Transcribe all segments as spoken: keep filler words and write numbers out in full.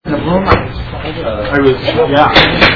The room, I was, yeah.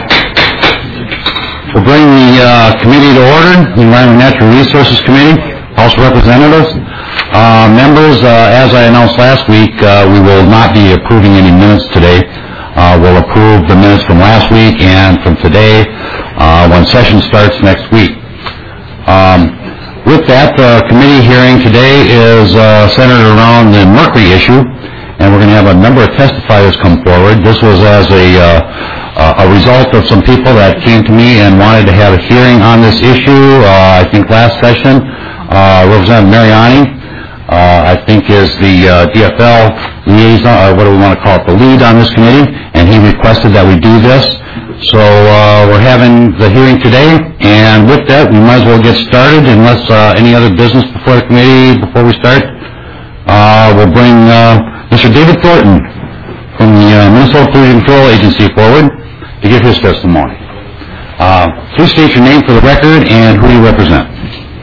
We'll bring the uh, committee to order, the Environment and Natural Resources Committee, House of Representatives. Uh, members, uh, as I announced last week, uh, we will not be approving any minutes today. Uh, we'll approve the minutes from last week and from today uh, when session starts next week. Um, with that, the committee hearing today is uh, centered around the mercury issue. And we're going to have a number of testifiers come forward. This was as a, uh, a result of some people that came to me and wanted to have a hearing on this issue. Uh, I think last session, uh, Representative Mariani, uh, I think is the uh, D F L liaison, or what do we want to call it, the lead on this committee, and he requested that we do this. So uh, we're having the hearing today, and with that, we might as well get started unless uh, any other business before the committee, before we start. Uh, we'll bring uh, Mister David Thornton from the uh, Minnesota Pollution Control Agency forward to give his testimony. Uh, please state your name for the record and who you represent.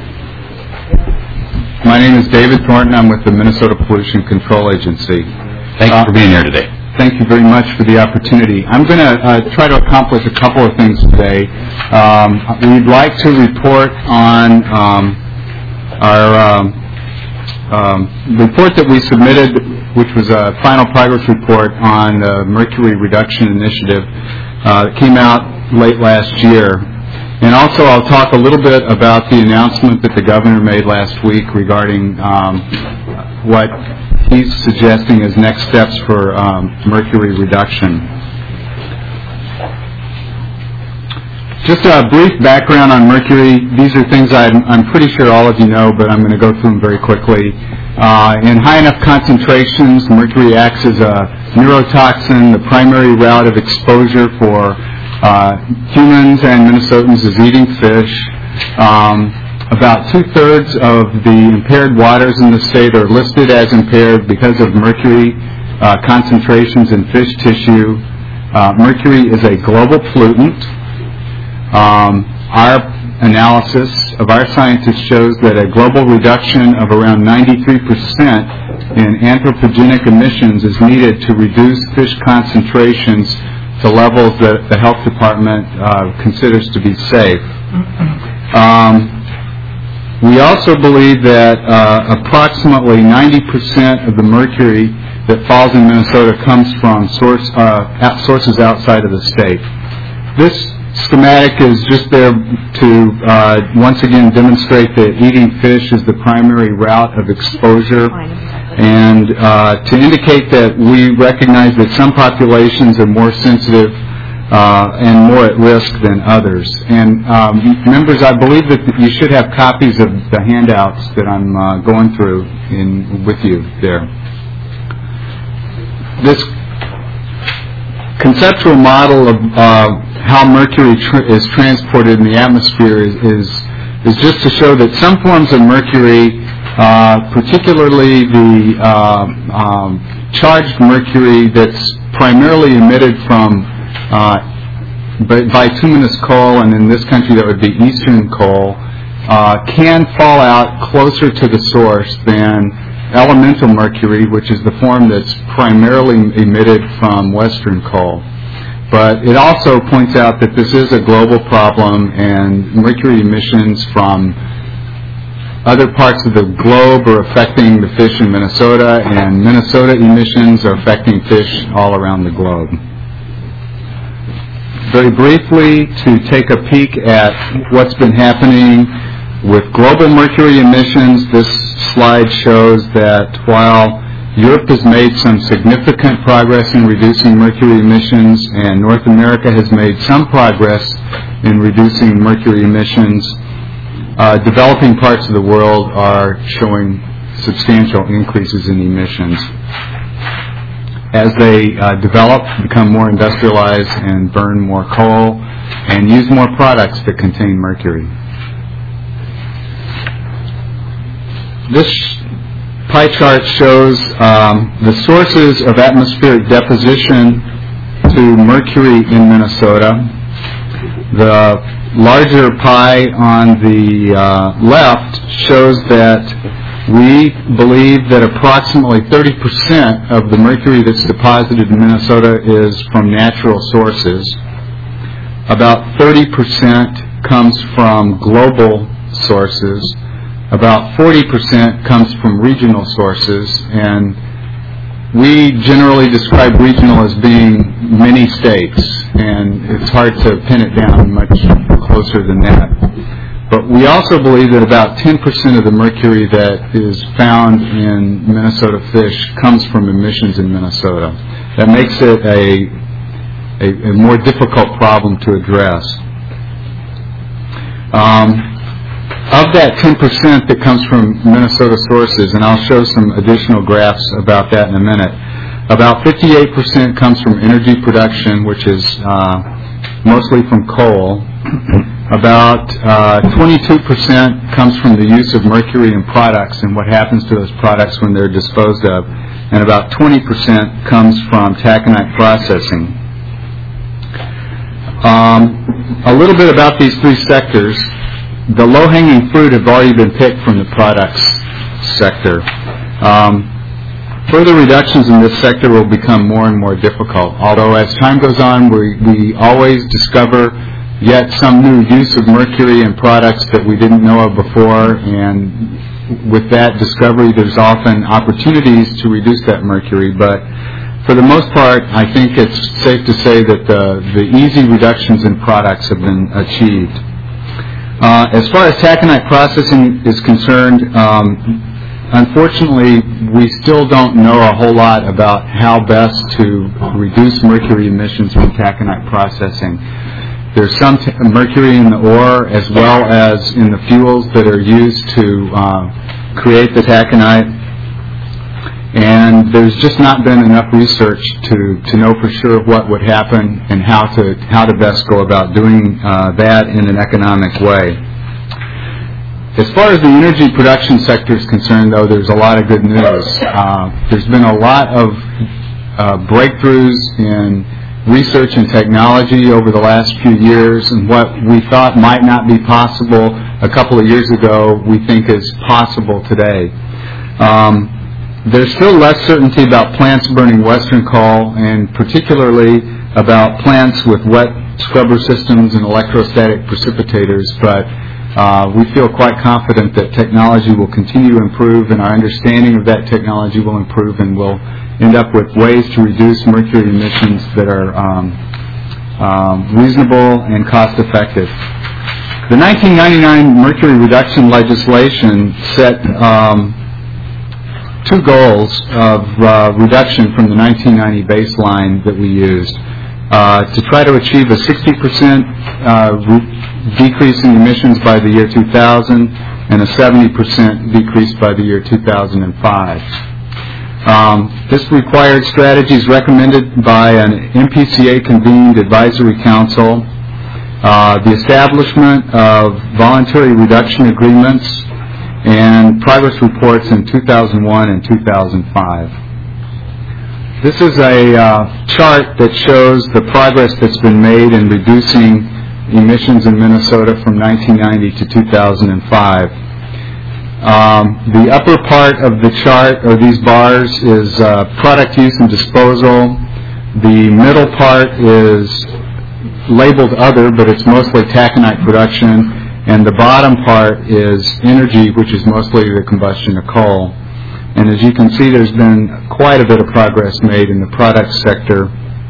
My name is David Thornton. I'm with the Minnesota Pollution Control Agency. Thank you for being here today. Thank you very much for the opportunity. I'm going to uh, try to accomplish a couple of things today. Um, we'd like to report on um, our um, um, report that we submitted, which was a final progress report on the Mercury Reduction Initiative uh, that came out late last year. And also I'll talk a little bit about the announcement that the governor made last week regarding um, what he's suggesting as next steps for um, mercury reduction. Just a brief background on mercury. These are things I'm, I'm pretty sure all of you know, but I'm going to go through them very quickly. Uh, in high enough concentrations, mercury acts as a neurotoxin. The primary route of exposure for uh, humans and Minnesotans is eating fish. Um, about two-thirds of the impaired waters in the state are listed as impaired because of mercury uh, concentrations in fish tissue. Uh, mercury is a global pollutant. Um, our analysis of our scientists shows that a global reduction of around ninety-three percent in anthropogenic emissions is needed to reduce fish concentrations to levels that the health department uh, considers to be safe. Um, we also believe that uh, approximately ninety percent of the mercury that falls in Minnesota comes from source, uh, sources outside of the state. This schematic is just there to uh, once again demonstrate that eating fish is the primary route of exposure, and uh, to indicate that we recognize that some populations are more sensitive uh, and more at risk than others. And um, members, I believe that you should have copies of the handouts that I'm uh, going through in with you there. This conceptual model of uh, how mercury tr- is transported in the atmosphere is, is is just to show that some forms of mercury, uh, particularly the uh, um, charged mercury that's primarily emitted from uh, bituminous coal, and in this country that would be eastern coal, uh, can fall out closer to the source than elemental mercury, which is the form that's primarily emitted from western coal. But it also points out that this is a global problem, and mercury emissions from other parts of the globe are affecting the fish in Minnesota, and Minnesota emissions are affecting fish all around the globe. Very briefly, to take a peek at what's been happening with global mercury emissions, this slide shows that while Europe has made some significant progress in reducing mercury emissions, and North America has made some progress in reducing mercury emissions, uh, developing parts of the world are showing substantial increases in emissions as they uh, develop, become more industrialized, and burn more coal and use more products that contain mercury. This pie chart shows um, the sources of atmospheric deposition to mercury in Minnesota. The larger pie on the uh, left shows that We believe that approximately thirty percent of the mercury that's deposited in Minnesota is from natural sources. About thirty percent comes from global sources. About forty percent comes from regional sources, and we generally describe regional as being many states, and it's hard to pin it down much closer than that. But we also believe that about ten percent of the mercury that is found in Minnesota fish comes from emissions in Minnesota. That makes it a, a, a more difficult problem to address. Um, Of that ten percent that comes from Minnesota sources, and I'll show some additional graphs about that in a minute, about fifty-eight percent comes from energy production, which is uh, mostly from coal. About uh, twenty-two percent comes from the use of mercury in products and what happens to those products when they're disposed of. And about twenty percent comes from taconite processing. Um, a little bit about these three sectors. The low-hanging fruit have already been picked from the products sector. Um, further reductions in this sector will become more and more difficult, although as time goes on, we, we always discover yet some new use of mercury in products that we didn't know of before, and with that discovery, there's often opportunities to reduce that mercury, but for the most part, I think it's safe to say that the, the easy reductions in products have been achieved. Uh, as far as taconite processing is concerned, um, unfortunately, we still don't know a whole lot about how best to reduce mercury emissions from taconite processing. There's some t- mercury in the ore as well as in the fuels that are used to uh, create the taconite, and there's just not been enough research to, to know for sure what would happen and how to how to best go about doing uh, that in an economic way. As far as the energy production sector is concerned, though, there's a lot of good news. Uh, there's been a lot of uh, breakthroughs in research and technology over the last few years, and what we thought might not be possible a couple of years ago, we think is possible today. Um, There's still less certainty about plants burning western coal, and particularly about plants with wet scrubber systems and electrostatic precipitators, but uh, we feel quite confident that technology will continue to improve, and our understanding of that technology will improve, and we'll end up with ways to reduce mercury emissions that are um, um, reasonable and cost-effective. The nineteen ninety-nine mercury reduction legislation set um, two goals of uh, reduction from the nineteen ninety baseline that we used, uh, to try to achieve a sixty percent uh, re- decrease in emissions by the year two thousand and a seventy percent decrease by the year two thousand five. Um, this required strategies recommended by an M P C A-convened advisory council, uh, the establishment of voluntary reduction agreements, and progress reports in two thousand one and two thousand five. This is a uh, chart that shows the progress that's been made in reducing emissions in Minnesota from nineteen ninety to two thousand five. Um, the upper part of the chart, or these bars, is uh, product use and disposal. The middle part is labeled other, but it's mostly taconite production. And the bottom part is energy, which is mostly the combustion of coal. And as you can see, there's been quite a bit of progress made in the product sector.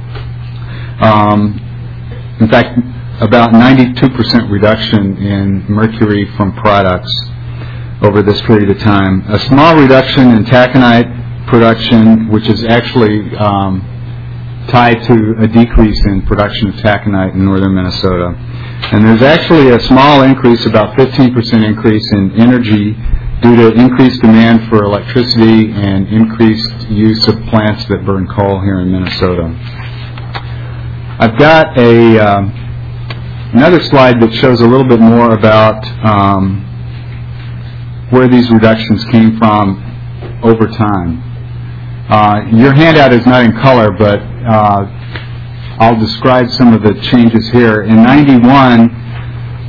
Um, in fact, about ninety-two percent reduction in mercury from products over this period of time. A small reduction in taconite production, which is actually um, tied to a decrease in production of taconite in northern Minnesota. And there's actually a small increase, about fifteen percent increase in energy due to increased demand for electricity and increased use of plants that burn coal here in Minnesota. I've got a um, another slide that shows a little bit more about um, where these reductions came from over time. Uh, your handout is not in color, but uh, I'll describe some of the changes here. In ninety-one,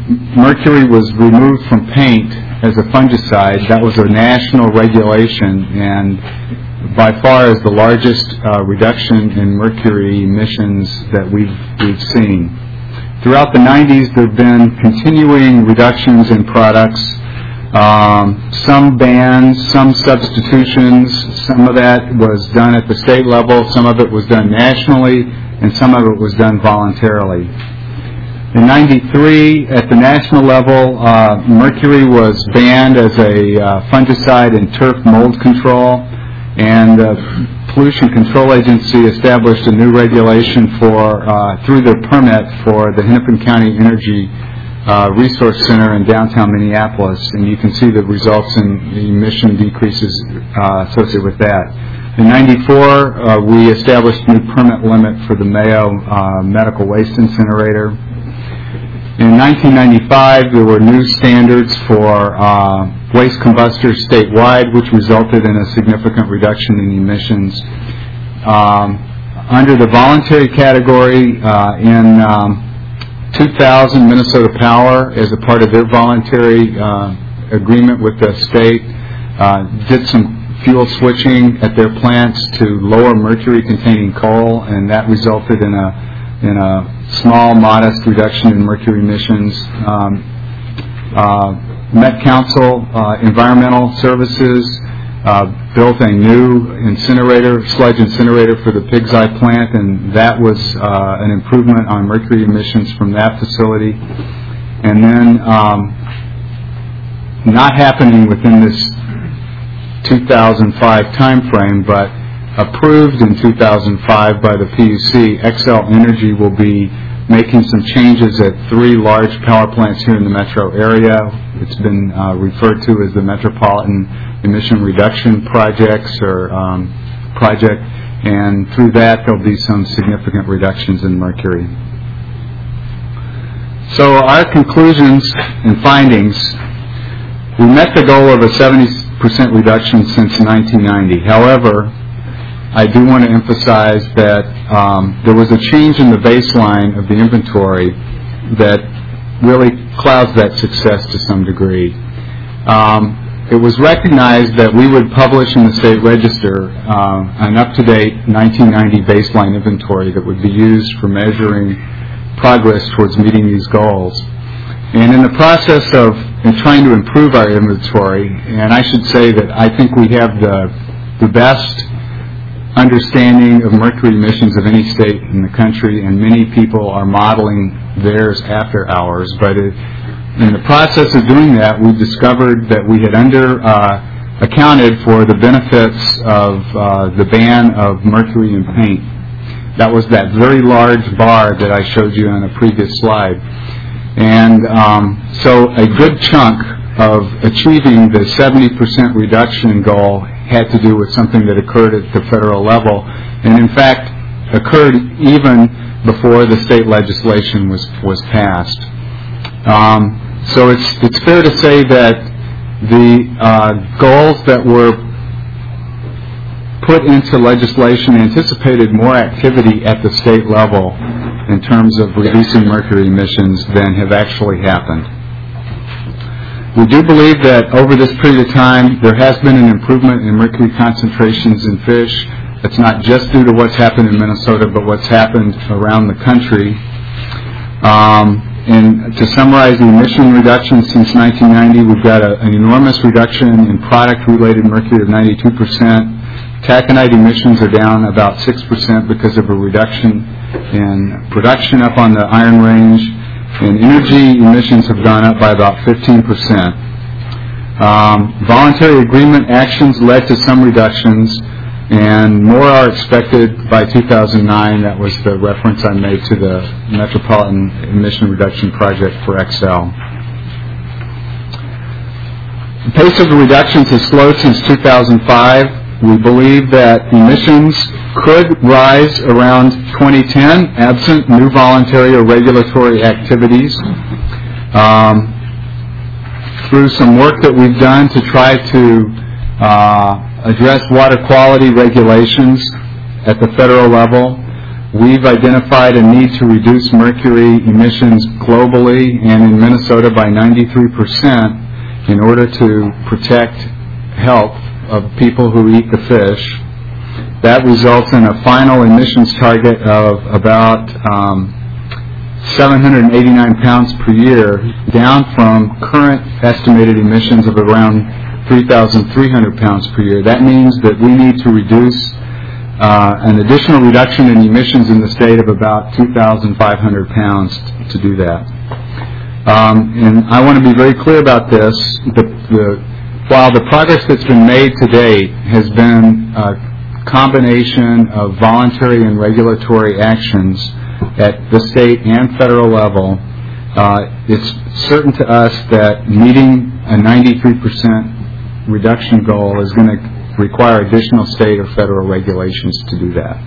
mercury was removed from paint as a fungicide. That was a national regulation, and by far is the largest uh, reduction in mercury emissions that we've, we've seen. Throughout the nineties, there have been continuing reductions in products, um, some bans, some substitutions. Some of that was done at the state level, some of it was done nationally, and some of it was done voluntarily. In ninety-three, at the national level, uh, mercury was banned as a uh, fungicide in turf mold control, and the Pollution Control Agency established a new regulation for, uh, through their permit for the Hennepin County Energy uh, Resource Center in downtown Minneapolis, and you can see the results in emission decreases uh, associated with that. In ninety-four, uh, we established a new permit limit for the Mayo uh, Medical Waste Incinerator. In nineteen ninety-five, there were new standards for uh, waste combustors statewide, which resulted in a significant reduction in emissions. Um, under the voluntary category, uh, in um, two thousand, Minnesota Power, as a part of their voluntary uh, agreement with the state, uh, did some fuel switching at their plants to lower mercury-containing coal, and that resulted in a in a small, modest reduction in mercury emissions. Um, uh, Met Council uh, Environmental Services uh, built a new incinerator, sludge incinerator for the Pig's Eye plant, and that was uh, an improvement on mercury emissions from that facility. And then, um, not happening within this two thousand five timeframe, but approved in two thousand five by the P U C, Xcel Energy will be making some changes at three large power plants here in the metro area. It's been uh, referred to as the Metropolitan Emission Reduction Projects or um, project, and through that there'll be some significant reductions in mercury. So our conclusions and findings: we met the goal of a seventy percent reduction since nineteen ninety. However, I do want to emphasize that um, there was a change in the baseline of the inventory that really clouds that success to some degree. Um, it was recognized that we would publish in the state register uh, an up-to-date nineteen ninety baseline inventory that would be used for measuring progress towards meeting these goals. And in the process of in trying to improve our inventory, and I should say that I think we have the, the best understanding of mercury emissions of any state in the country, and many people are modeling theirs after ours. But it, in the process of doing that, we discovered that we had under uh, accounted for the benefits of uh, the ban of mercury in paint. That was that very large bar that I showed you on a previous slide. And um, so a good chunk of achieving the seventy percent reduction goal had to do with something that occurred at the federal level, and in fact occurred even before the state legislation was was passed. Um, so it's it's fair to say that the uh, goals that were put into legislation anticipated more activity at the state level in terms of reducing mercury emissions than have actually happened. We do believe that over this period of time there has been an improvement in mercury concentrations in fish. It's not just due to what's happened in Minnesota, but what's happened around the country. Um, and to summarize the emission reduction since nineteen ninety, we've got a, an enormous reduction in product-related mercury of ninety-two percent. Taconite emissions are down about six percent because of a reduction in production up on the Iron Range, and energy emissions have gone up by about fifteen percent. Um, voluntary agreement actions led to some reductions, and more are expected by two thousand nine. That was the reference I made to the Metropolitan Emission Reduction Project for Xcel. The pace of the reductions has slowed since two thousand five. We believe that emissions could rise around twenty ten, absent new voluntary or regulatory activities. Um, through some work that we've done to try to uh, address water quality regulations at the federal level, we've identified a need to reduce mercury emissions globally and in Minnesota by ninety-three percent in order to protect health of people who eat the fish. That results in a final emissions target of about um, seven hundred eighty-nine pounds per year, down from current estimated emissions of around three thousand three hundred pounds per year. That means that we need to reduce uh, an additional reduction in emissions in the state of about two thousand five hundred pounds t- to do that. Um, and I want to be very clear about this. The, the, while the progress that's been made to date has been a combination of voluntary and regulatory actions at the state and federal level, uh, it's certain to us that meeting a ninety-three percent reduction goal is going to require additional state or federal regulations to do that.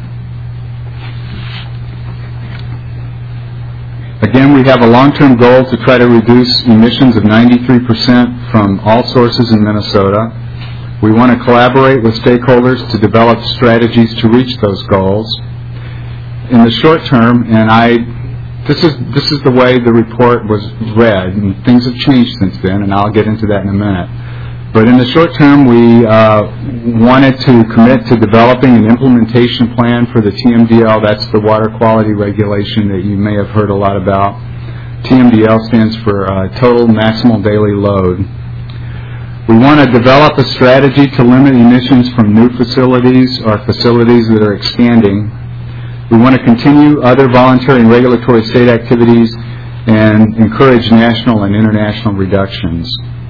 Again, we have a long-term goal to try to reduce emissions of ninety-three percent from all sources in Minnesota. We want to collaborate with stakeholders to develop strategies to reach those goals. In the short term, and I, this is this is the way the report was read, and things have changed since then, and I'll get into that in a minute. But in the short term, we uh, wanted to commit to developing an implementation plan for the T M D L. That's the water quality regulation that you may have heard a lot about. T M D L stands for uh, Total Maximal Daily Load. We want to develop a strategy to limit emissions from new facilities or facilities that are expanding. We want to continue other voluntary and regulatory state activities and encourage national and international reductions.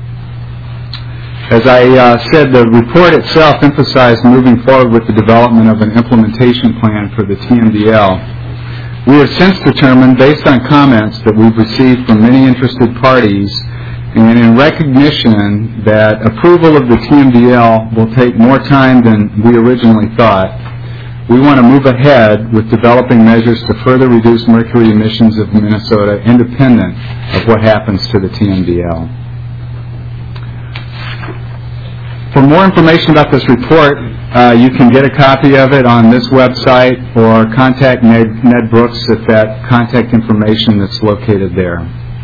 As I uh, said, the report itself emphasized moving forward with the development of an implementation plan for the T M D L. We have since determined, based on comments that we've received from many interested parties, and in recognition that approval of the T M D L will take more time than we originally thought, we want to move ahead with developing measures to further reduce mercury emissions of Minnesota independent of what happens to the T M D L. For more information about this report, uh, you can get a copy of it on this website or contact Ned, Ned Brooks at that contact information that's located there.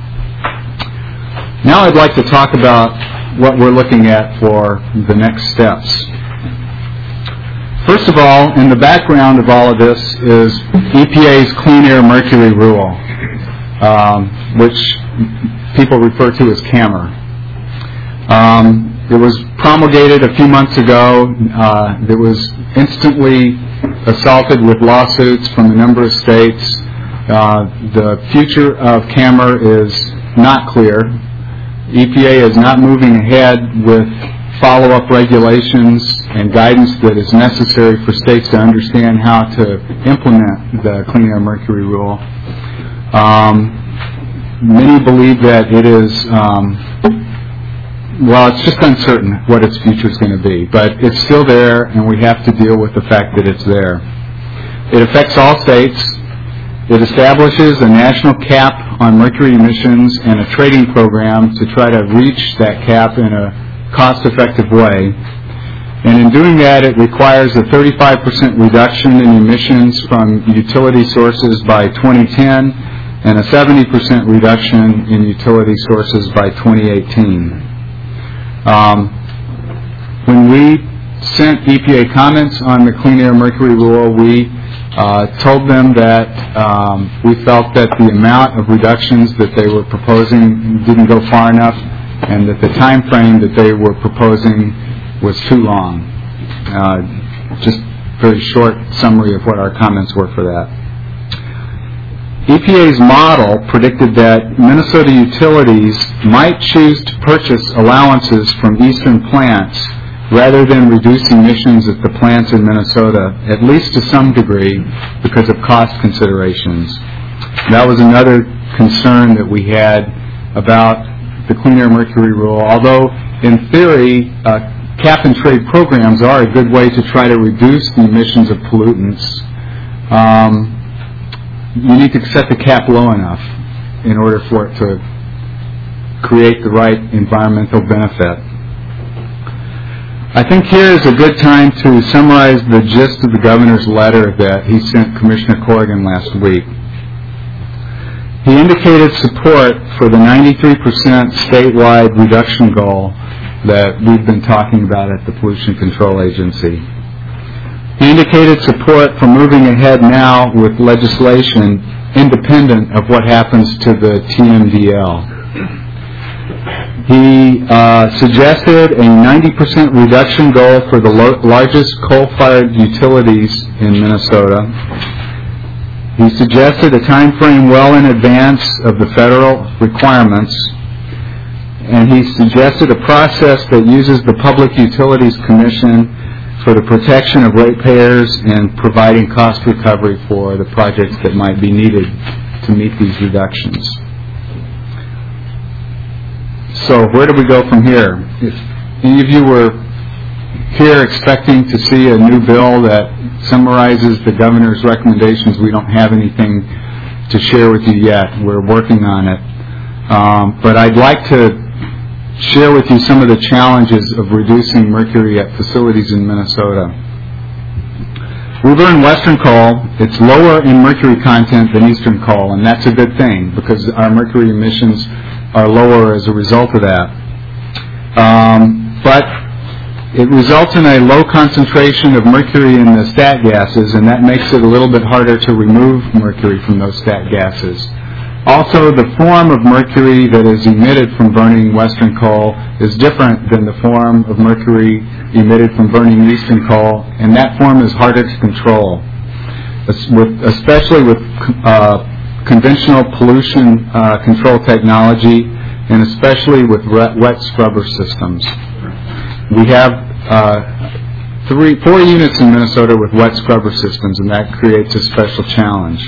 Now I'd like to talk about what we're looking at for the next steps. First of all, in the background of all of this is E P A's Clean Air Mercury Rule, um, which people refer to as C A M R. Um, it was promulgated a few months ago. Uh, it was instantly assaulted with lawsuits from a number of states. Uh, the future of C A M R is not clear. E P A is not moving ahead with follow-up regulations and guidance that is necessary for states to understand how to implement the Clean Air Mercury Rule. Um, many believe that it is, um, well, it's just uncertain what its future is going to be, but it's still there, and we have to deal with the fact that it's there. It affects all states. It establishes a national cap on mercury emissions and a trading program to try to reach that cap in a cost-effective way. And in doing that, it requires a thirty-five percent reduction in emissions from utility sources by twenty ten and a seventy percent reduction in utility sources by twenty eighteen. Um, when we sent E P A comments on the Clean Air Mercury Rule, we uh, told them that um, we felt that the amount of reductions that they were proposing didn't go far enough, and that the time frame that they were proposing was too long. Uh, just very short summary of what our comments were for that. E P A's model predicted that Minnesota utilities might choose to purchase allowances from eastern plants rather than reduce emissions at the plants in Minnesota, at least to some degree, because of cost considerations. That was another concern that we had about the Clean Air Mercury Rule. Although, in theory, uh, cap and trade programs are a good way to try to reduce the emissions of pollutants, um, you need to set the cap low enough in order for it to create the right environmental benefit. I think here is a good time to summarize the gist of the governor's letter that he sent Commissioner Corrigan last week. He indicated support for the ninety-three percent statewide reduction goal that we've been talking about at the Pollution Control Agency. He indicated support for moving ahead now with legislation independent of what happens to the T M D L. He uh, suggested a ninety percent reduction goal for the lo- largest coal-fired utilities in Minnesota. He suggested a time frame well in advance of the federal requirements, and he suggested a process that uses the Public Utilities Commission for the protection of ratepayers and providing cost recovery for the projects that might be needed to meet these reductions. So where do we go from here? If any of you were here expecting to see a new bill that summarizes the governor's recommendations, we don't have anything to share with you yet. We're working on it. Um, but I'd like to share with you some of the challenges of reducing mercury at facilities in Minnesota. We burn Western coal. It's lower in mercury content than Eastern coal, and that's a good thing because our mercury emissions are lower as a result of that. Um, but it results in a low concentration of mercury in the stat gases, and that makes it a little bit harder to remove mercury from those stat gases. Also, the form of mercury that is emitted from burning Western coal is different than the form of mercury emitted from burning Eastern coal, and that form is harder to control, especially with uh, conventional pollution uh, control technology, and especially with wet scrubber systems. We have uh, three, four units in Minnesota with wet scrubber systems, and that creates a special challenge.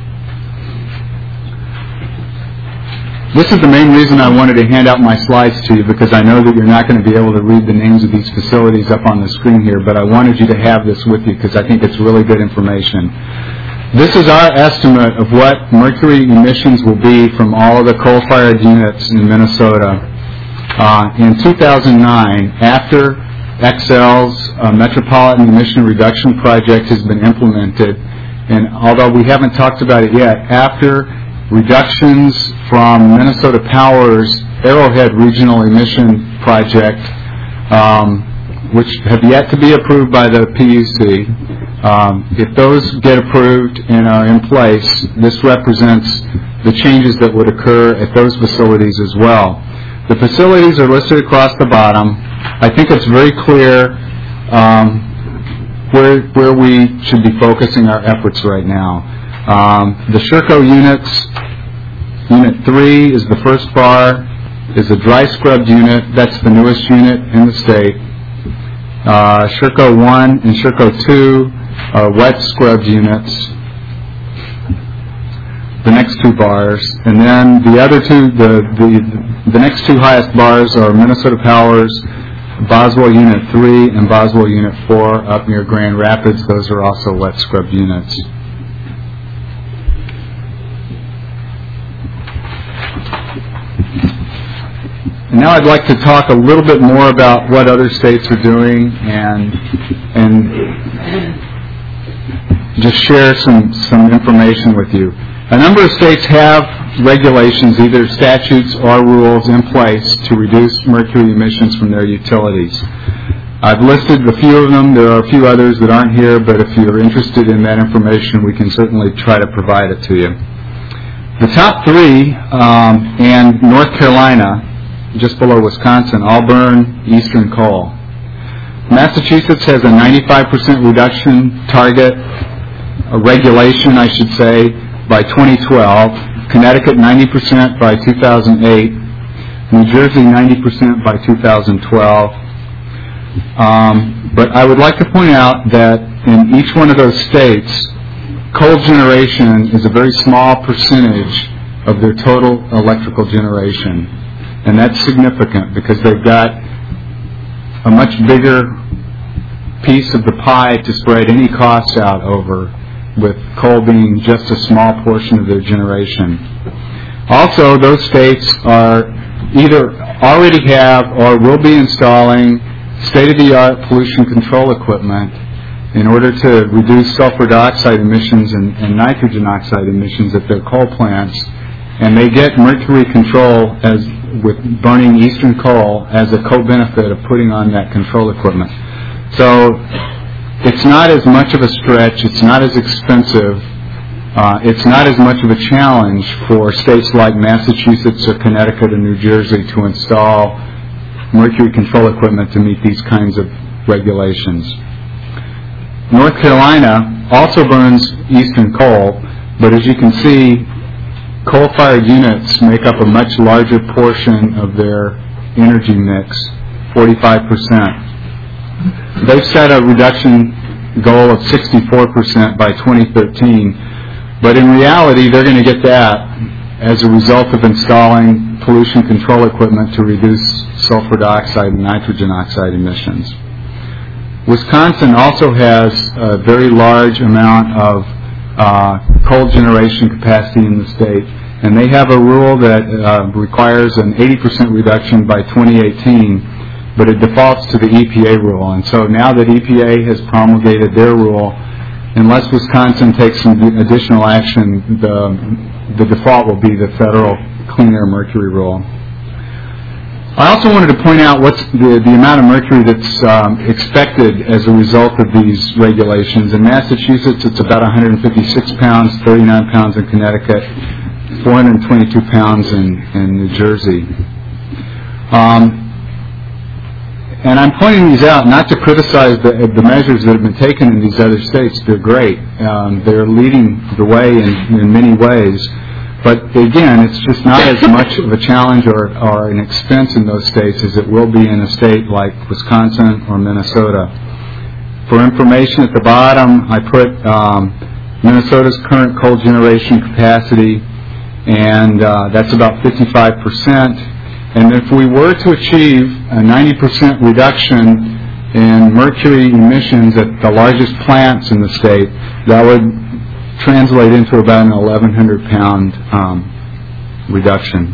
This is the main reason I wanted to hand out my slides to you, because I know that you're not going to be able to read the names of these facilities up on the screen here, but I wanted you to have this with you because I think it's really good information. This is our estimate of what mercury emissions will be from all of the coal-fired units in Minnesota. Uh, in two thousand nine, after X L's uh, Metropolitan Emission Reduction Project has been implemented, and although we haven't talked about it yet, after reductions from Minnesota Power's Arrowhead Regional Emission Project, um, which have yet to be approved by the P U C. Um, if those get approved and are in place, this represents the changes that would occur at those facilities as well. The facilities are listed across the bottom. I think it's very clear um, where, where we should be focusing our efforts right now. Um, the Sherco units, Unit three is the first bar, is a dry scrubbed unit. That's the newest unit in the state. Uh, Sherco one and Sherco two are wet scrubbed units. The next two bars. And then the other two, the, the, the next two highest bars are Minnesota Power's Boswell Unit three and Boswell Unit four up near Grand Rapids. Those are also wet scrubbed units. And now I'd like to talk a little bit more about what other states are doing and and just share some, some information with you. A number of states have regulations, either statutes or rules, in place to reduce mercury emissions from their utilities. I've listed a few of them. There are a few others that aren't here, but if you're interested in that information, we can certainly try to provide it to you. The top three, um, and North Carolina, just below Wisconsin, all burn Eastern coal. Massachusetts has a ninety-five percent reduction target, a regulation, I should say, by twenty twelve. Connecticut, ninety percent by two thousand eight. New Jersey, ninety percent by two thousand twelve. Um, but I would like to point out that in each one of those states, coal generation is a very small percentage of their total electrical generation. And that's significant because they've got a much bigger piece of the pie to spread any costs out over, with coal being just a small portion of their generation. Also, those states are either already have or will be installing state-of-the-art pollution control equipment in order to reduce sulfur dioxide emissions and, and nitrogen oxide emissions at their coal plants, and they get mercury control as with burning eastern coal as a co-benefit of putting on that control equipment. So it's not as much of a stretch, it's not as expensive, uh, it's not as much of a challenge for states like Massachusetts or Connecticut or New Jersey to install mercury control equipment to meet these kinds of regulations. North Carolina also burns eastern coal, but as you can see, coal-fired units make up a much larger portion of their energy mix, forty-five percent. They've set a reduction goal of sixty-four percent by twenty thirteen, but in reality they're going to get that as a result of installing pollution control equipment to reduce sulfur dioxide and nitrogen oxide emissions. Wisconsin also has a very large amount of uh, coal generation capacity in the state, and they have a rule that uh, requires an eighty percent reduction by twenty eighteen, but it defaults to the E P A rule. And so now that E P A has promulgated their rule, unless Wisconsin takes some additional action, the, the default will be the federal Clean Air Mercury rule. I also wanted to point out what's the, the amount of mercury that's um, expected as a result of these regulations. In Massachusetts, it's about one hundred fifty-six pounds, thirty-nine pounds in Connecticut, four hundred twenty-two pounds in, in New Jersey. Um, and I'm pointing these out not to criticize the, the measures that have been taken in these other states. They're great. Um, they're leading the way in, in many ways. But again, it's just not as much of a challenge or, or an expense in those states as it will be in a state like Wisconsin or Minnesota. For information at the bottom, I put um, Minnesota's current coal generation capacity, and uh, that's about fifty-five percent. And if we were to achieve a ninety percent reduction in mercury emissions at the largest plants in the state, that would translate into about an eleven hundred pound um, reduction.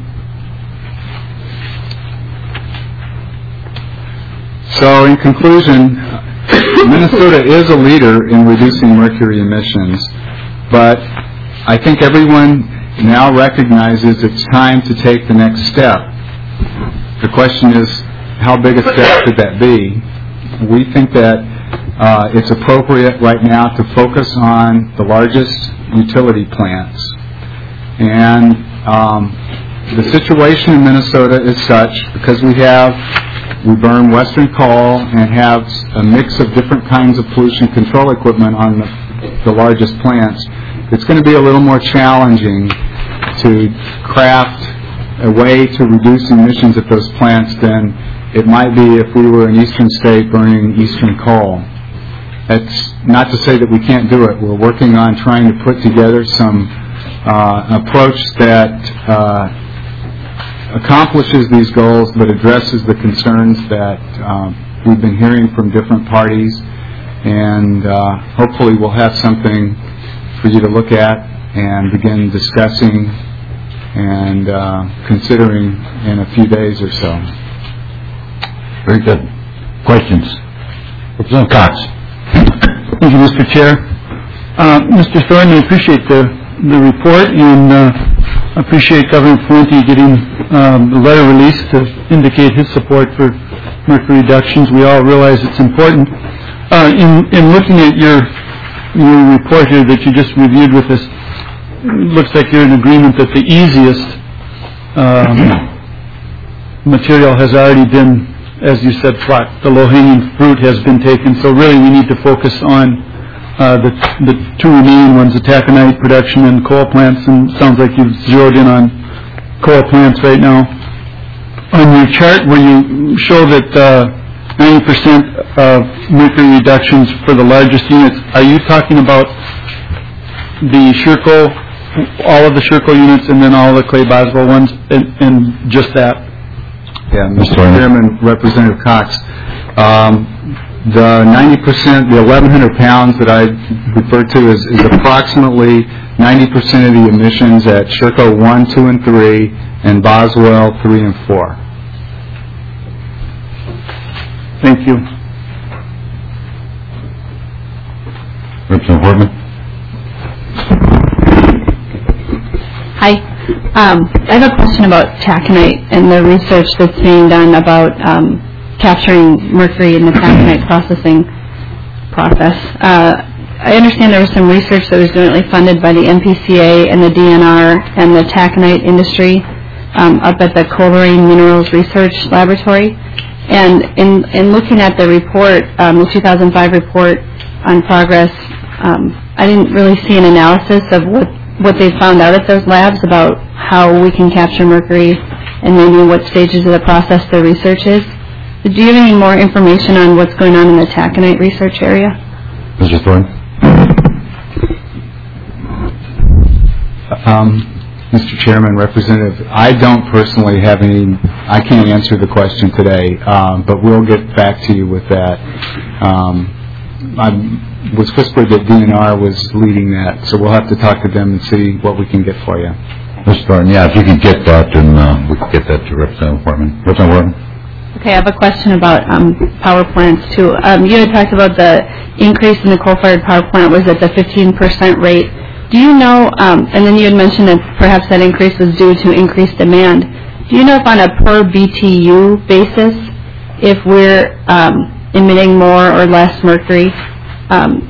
So in conclusion, Minnesota is a leader in reducing mercury emissions, but I think everyone now recognizes it's time to take the next step. The question is, how big a step could that be? We think that Uh, it's appropriate right now to focus on the largest utility plants. And um, the situation in Minnesota is such, because we have, we burn western coal and have a mix of different kinds of pollution control equipment on the, the largest plants, it's going to be a little more challenging to craft a way to reduce emissions at those plants than it might be if we were an eastern state burning eastern coal. That's not to say that we can't do it. We're working on trying to put together some uh, approach that uh, accomplishes these goals but addresses the concerns that uh, we've been hearing from different parties. And uh, hopefully we'll have something for you to look at and begin discussing and uh, considering in a few days or so. Very good. Questions? Representative Cox. Thank you, Mister Chair. Uh, Mister Thornton, I appreciate the, the report, and uh, appreciate Governor Fuente getting um, the letter released to indicate his support for mercury reductions. We all realize it's important. Uh, in, in looking at your, your report here that you just reviewed with us, it looks like you're in agreement that the easiest um, material has already been, as you said, plucked. The low-hanging fruit has been taken, so really we need to focus on uh, the, the two remaining ones, the taconite production and coal plants, and it sounds like you've zeroed in on coal plants right now. On your chart where you show that uh, ninety percent of mercury reductions for the largest units, are you talking about the Sherco, all of the Sherco units and then all the Clay-Boswell ones, and, and just that? Yeah, Mister Chairman, Representative Cox. Um, the ninety percent, the eleven hundred pounds that I referred to is, is approximately ninety percent of the emissions at Sherco one, two, and three, and Boswell three and four. Thank you. Representative Hortman. Hi. Um, I have a question about taconite and the research that's being done about um, capturing mercury in the taconite processing process. Uh, I understand there was some research that was jointly funded by the M P C A and the D N R and the taconite industry um, up at the Coleraine Minerals Research Laboratory. And in, in looking at the report, um, the two thousand five report on progress, um, I didn't really see an analysis of what, what they found out at those labs about how we can capture mercury and maybe what stages of the process the research is. Do you have any more information on what's going on in the taconite research area? Mister Thornton. Um, Mister Chairman, Representative, I don't personally have any, I can't answer the question today, um, but we'll get back to you with that. Um, I was whispered that D N R was leading that, so we'll have to talk to them and see what we can get for you. Mister Thornton, yeah, if you could get that, and uh, we could get that to Representative Hortman. Representative Hortman. Okay, I have a question about um, power plants, too. Um, you had talked about the increase in the coal-fired power plant was at the fifteen percent rate. Do you know, um, and then you had mentioned that perhaps that increase was due to increased demand. Do you know if on a per B T U basis, if we're um, emitting more or less mercury? Um,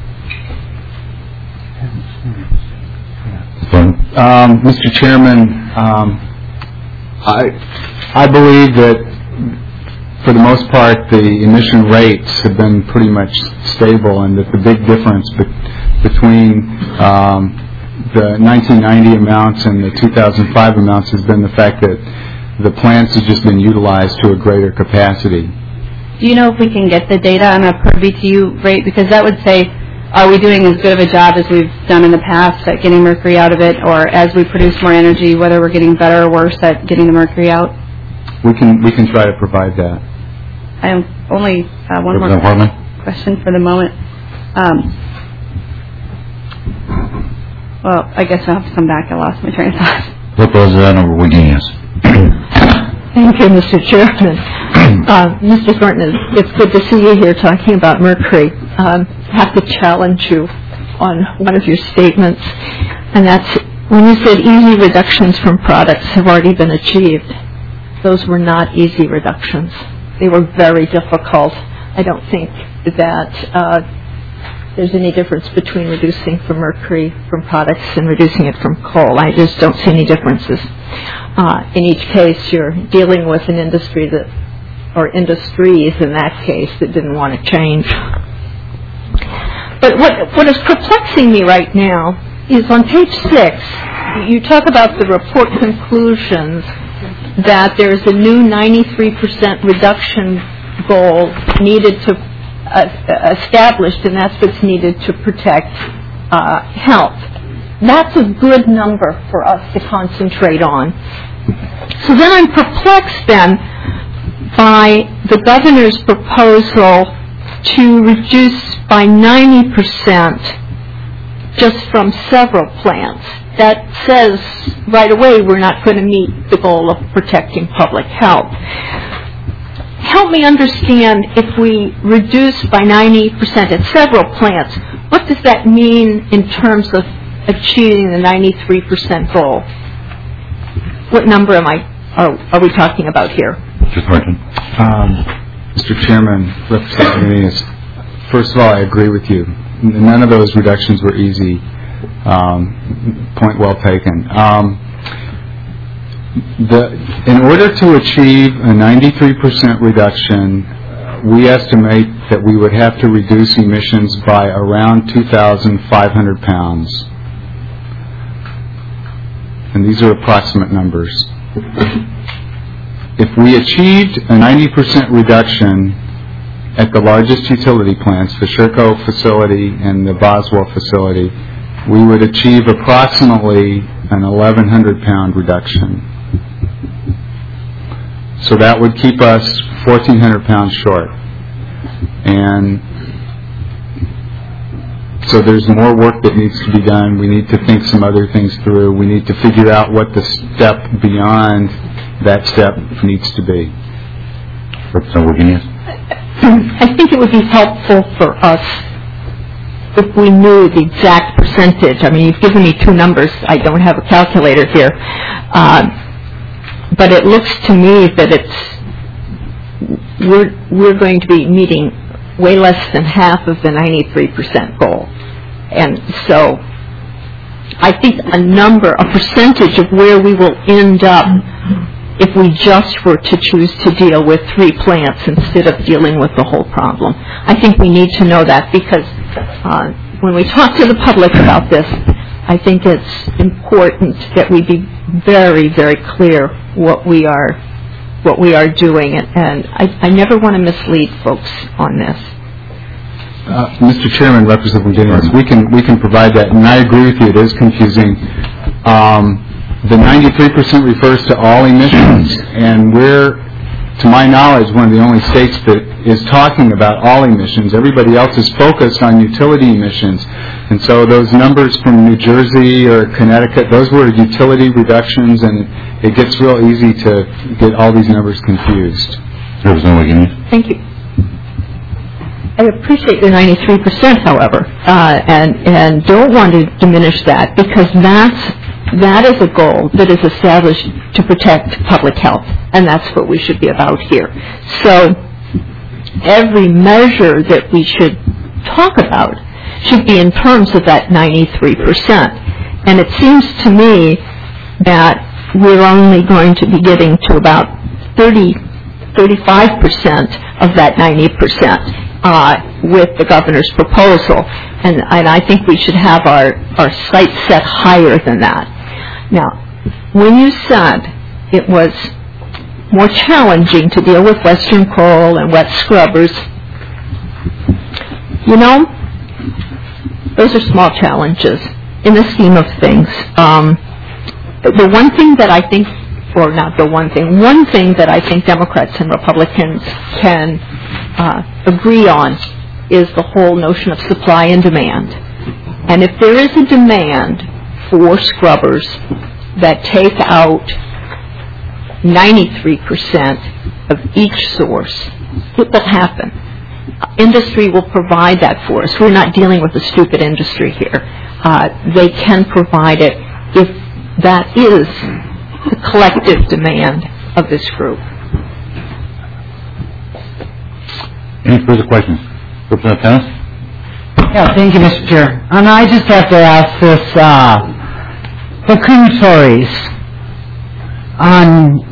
um, Mister Chairman, um, I, I believe that for the most part the emission rates have been pretty much stable, and that the big difference be- between um, the nineteen ninety amounts and the two thousand five amounts has been the fact that the plants have just been utilized to a greater capacity. Do you know if we can get the data on a per B T U rate? Because that would say, are we doing as good of a job as we've done in the past at getting mercury out of it, or as we produce more energy, whether we're getting better or worse at getting the mercury out? We can we can try to provide that. I have only uh, one more Hortman. question for the moment. Um, well, I guess I'll have to come back. I lost my train of thought. Representative Wagenius. Thank you, Mister Chairman. uh, Mister Thornton, it's good to see you here talking about mercury. Um, I have to challenge you on one of your statements, and that's when you said easy reductions from products have already been achieved. Those were not easy reductions. They were very difficult. I don't think that uh, there's any difference between reducing from mercury from products and reducing it from coal. I just don't see any differences. Uh, in each case, you're dealing with an industry that, or industries in that case, that didn't want to change. But what, what is perplexing me right now is on page six, you talk about the report conclusions that there's a new ninety-three percent reduction goal needed to uh, established, and that's what's needed to protect uh, health. That's a good number for us to concentrate on. So then I'm perplexed then by the governor's proposal to reduce by ninety percent just from several plants. That says right away we're not going to meet the goal of protecting public health. Help me understand, if we reduce by ninety percent at several plants, what does that mean in terms of achieving the ninety-three percent goal? What number am I, are, are we talking about here? Mister Thornton. Um, Mister Chairman, Representative Menendez, first of all, I agree with you. None of those reductions were easy. Um, point well taken. Um, the, in order to achieve a ninety-three percent reduction, we estimate that we would have to reduce emissions by around two thousand five hundred pounds. And these are approximate numbers. If we achieved a ninety percent reduction at the largest utility plants, the Sherco facility and the Boswell facility, we would achieve approximately an eleven hundred pound reduction. So that would keep us fourteen hundred pounds short. And so there's more work that needs to be done. We need to think some other things through. We need to figure out what the step beyond that step needs to be. Representative Wagenius. I think it would be helpful for us if we knew the exact percentage. I mean, you've given me two numbers. I don't have a calculator here. Uh, but it looks to me that it's we're, we're going to be meeting way less than half of the ninety-three percent goal. And so I think a number, a percentage of where we will end up if we just were to choose to deal with three plants instead of dealing with the whole problem. I think we need to know that because uh, when we talk to the public about this, I think it's important that we be very, very clear what we are, what we are doing, and, and I, I never want to mislead folks on this. Uh, Mister Chairman, Representative Dinnis, we can we can provide that, and I agree with you. It is confusing. Um, the ninety-three percent refers to all emissions, and we're, to my knowledge, one of the only states that is talking about all emissions. Everybody else is focused on utility emissions, and so those numbers from New Jersey or Connecticut, those were utility reductions, and it gets real easy to get all these numbers confused. Thank you. I appreciate the ninety-three percent, however, uh, and and don't want to diminish that because that's that is a goal that is established to protect public health, and that's what we should be about here. So every measure that we should talk about should be in terms of that ninety-three percent. And it seems to me that we're only going to be getting to about thirty, thirty-five percent of that ninety percent. Uh, with the governor's proposal, and, and I think we should have our, our sights set higher than that. Now, when you said it was more challenging to deal with western coal and wet scrubbers, you know, those are small challenges in the scheme of things. Um, the one thing that I think, or not the one thing, one thing that I think Democrats and Republicans can Uh, agree on is the whole notion of supply and demand. And if there is a demand for scrubbers that take out ninety-three percent of each source, it will happen. Industry will provide that for us. We're not dealing with a stupid industry here. Uh, they can provide it if that is the collective demand of this group. Any further questions? Representative Tennis? Yeah, thank you, Mister Chair. And I just have to ask this, uh, the crematories on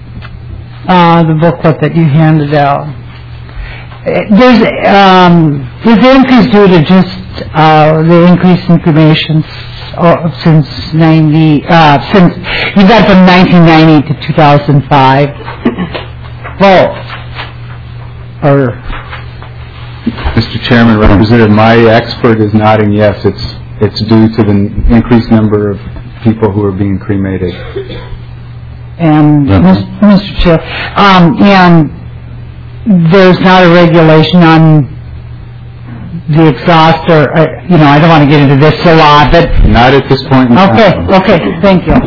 uh, the booklet that you handed out. There's, um, is the increase due to just uh, the increase in cremations uh, since ninety, uh, since, you got from nineteen ninety to two thousand five? Well, or Mister Chairman, Representative, my expert is nodding yes. It's it's due to the increased number of people who are being cremated. And Mister Chair, um, and there's not a regulation on the exhaust, or uh, you know, I don't want to get into this a lot, but not at this point in time. Okay, okay, thank you.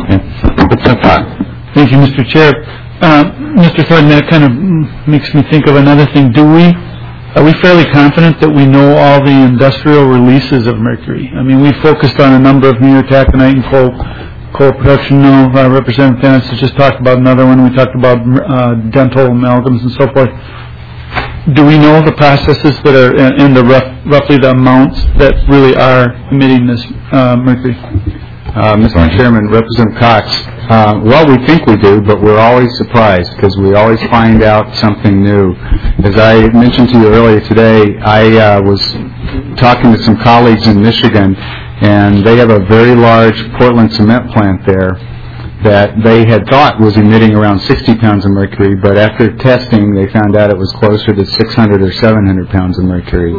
Thank you, Mister Chair. Uh, Mister Thornton, that kind of makes me think of another thing. Do we? Are we fairly confident that we know all the industrial releases of mercury? I mean, we focused on a number of near taconite and coal, coal production. No, uh, Representative Dennis has just talked about another one. We talked about uh, dental amalgams and so forth. Do we know the processes that are in, in the rough, roughly the amounts that really are emitting this uh, mercury? Uh, Mister Chairman, Representative Cox, uh, well, we think we do, but we're always surprised because we always find out something new. As I mentioned to you earlier today, I uh, was talking to some colleagues in Michigan, and they have a very large Portland cement plant there that they had thought was emitting around sixty pounds of mercury, but after testing, they found out it was closer to six hundred or seven hundred pounds of mercury.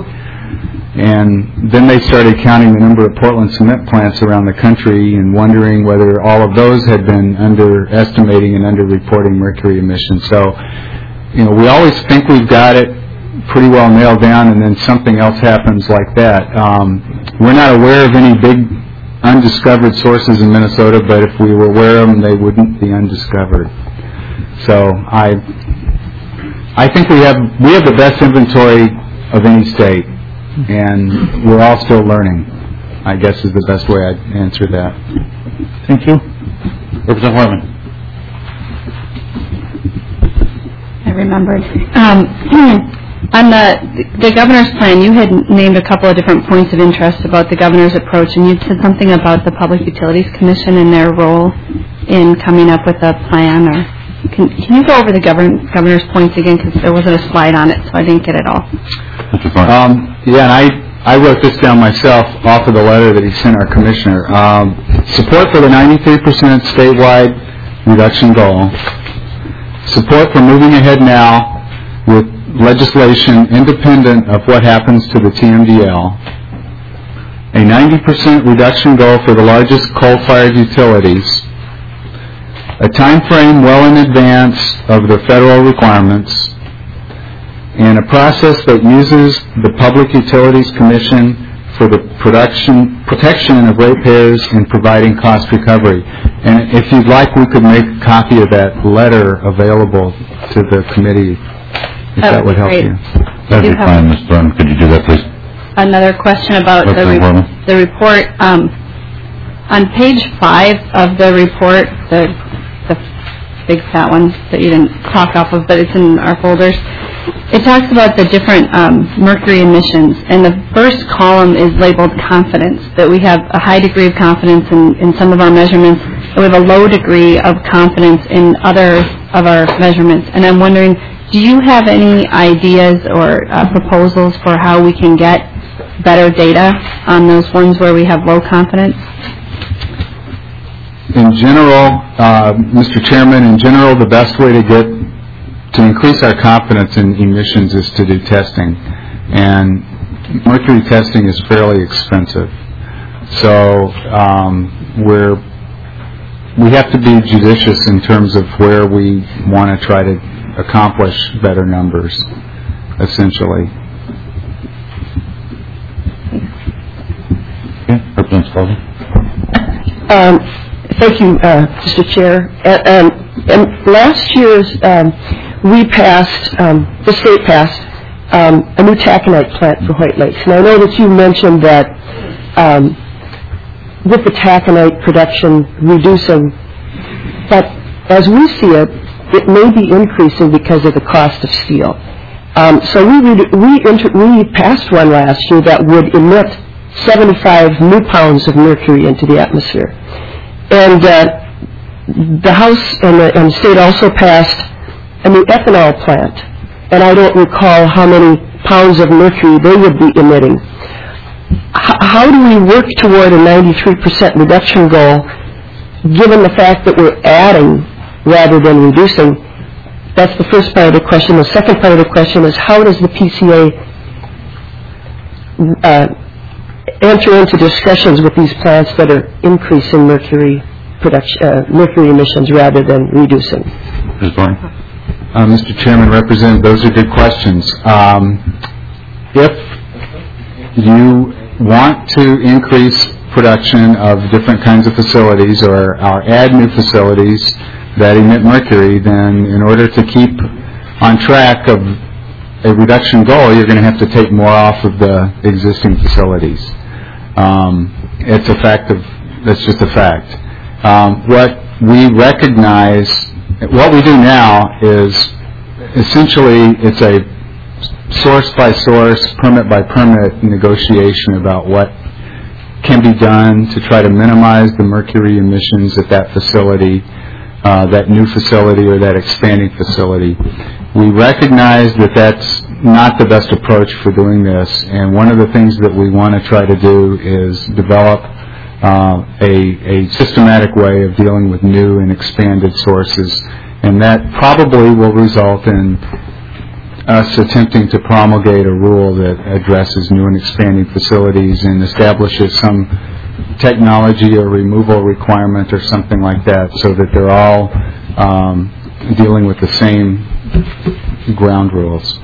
And then they started counting the number of Portland cement plants around the country and wondering whether all of those had been underestimating and under-reporting mercury emissions. So, you know, we always think we've got it pretty well nailed down, and then something else happens like that. Um, we're not aware of any big undiscovered sources in Minnesota, but if we were aware of them, they wouldn't be undiscovered. So I I think we have we have the best inventory of any state, and we're all still learning, I guess is the best way I'd answer that. Thank you. Representative Hartman. I remembered. Um, on the the governor's plan, you had named a couple of different points of interest about the governor's approach, and you said something about the Public Utilities Commission and their role in coming up with a plan. Or can, can you go over the govern, governor's points again, because there wasn't a slide on it, so I didn't get it all. Um, yeah, and I. I wrote this down myself off of the letter that he sent our commissioner. Um, support for the ninety-three percent statewide reduction goal. Support for moving ahead now with legislation independent of what happens to the T M D L. A ninety percent reduction goal for the largest coal-fired utilities. A time frame well in advance of the federal requirements. And a process that uses the Public Utilities Commission for the production, protection of ratepayers in providing cost recovery. And if you'd like, we could make a copy of that letter available to the committee, if that, that would help great. you. That'd be fine, Miz Byrne. Could you do that, please? Another question about the, re- the report. Um, on page five of the report, the, the big fat one that you didn't talk off of, but it's in our folders, it talks about the different um, mercury emissions, and the first column is labeled confidence, that we have a high degree of confidence in, in some of our measurements, and we have a low degree of confidence in other of our measurements. And I'm wondering, do you have any ideas or uh, proposals for how we can get better data on those ones where we have low confidence? In general, uh, Mister Chairman, in general, the best way to get to increase our confidence in emissions is to do testing, and mercury testing is fairly expensive. So um, we're we have to be judicious in terms of where we want to try to accomplish better numbers, essentially. Okay, Representative Spalding. Um, thank you, uh, Mister Chair. And, um, and last year's um, we passed, um, the state passed, um, a new taconite plant for White Lakes. And I know that you mentioned that um, with the taconite production reducing, but as we see it, it may be increasing because of the cost of steel. Um, so we, re- we, inter- we passed one last year that would emit seventy-five new pounds of mercury into the atmosphere. And uh, the House and the, and the state also passed a new ethanol plant, and I don't recall how many pounds of mercury they would be emitting. H- how do we work toward a ninety-three percent reduction goal, given the fact that we're adding rather than reducing? That's the first part of the question. The second part of the question is, how does the P C A uh, enter into discussions with these plants that are increasing mercury production, uh, mercury emissions rather than reducing? Miz Byrne. Uh, Mister Chairman, Representative, those are good questions. Um, if you want to increase production of different kinds of facilities or, or add new facilities that emit mercury, then in order to keep on track of a reduction goal, you're going to have to take more off of the existing facilities. Um, it's a fact of, that's just a fact. Um, what we recognize, what we do now is essentially it's a source by source, permit by permit negotiation about what can be done to try to minimize the mercury emissions at that facility, uh, that new facility or that expanding facility. We recognize that that's not the best approach for doing this, and one of the things that we want to try to do is develop uh, a, a systematic way of dealing with new and expanded sources, and that probably will result in us attempting to promulgate a rule that addresses new and expanding facilities and establishes some technology or removal requirement or something like that, so that they're all um, dealing with the same ground rules.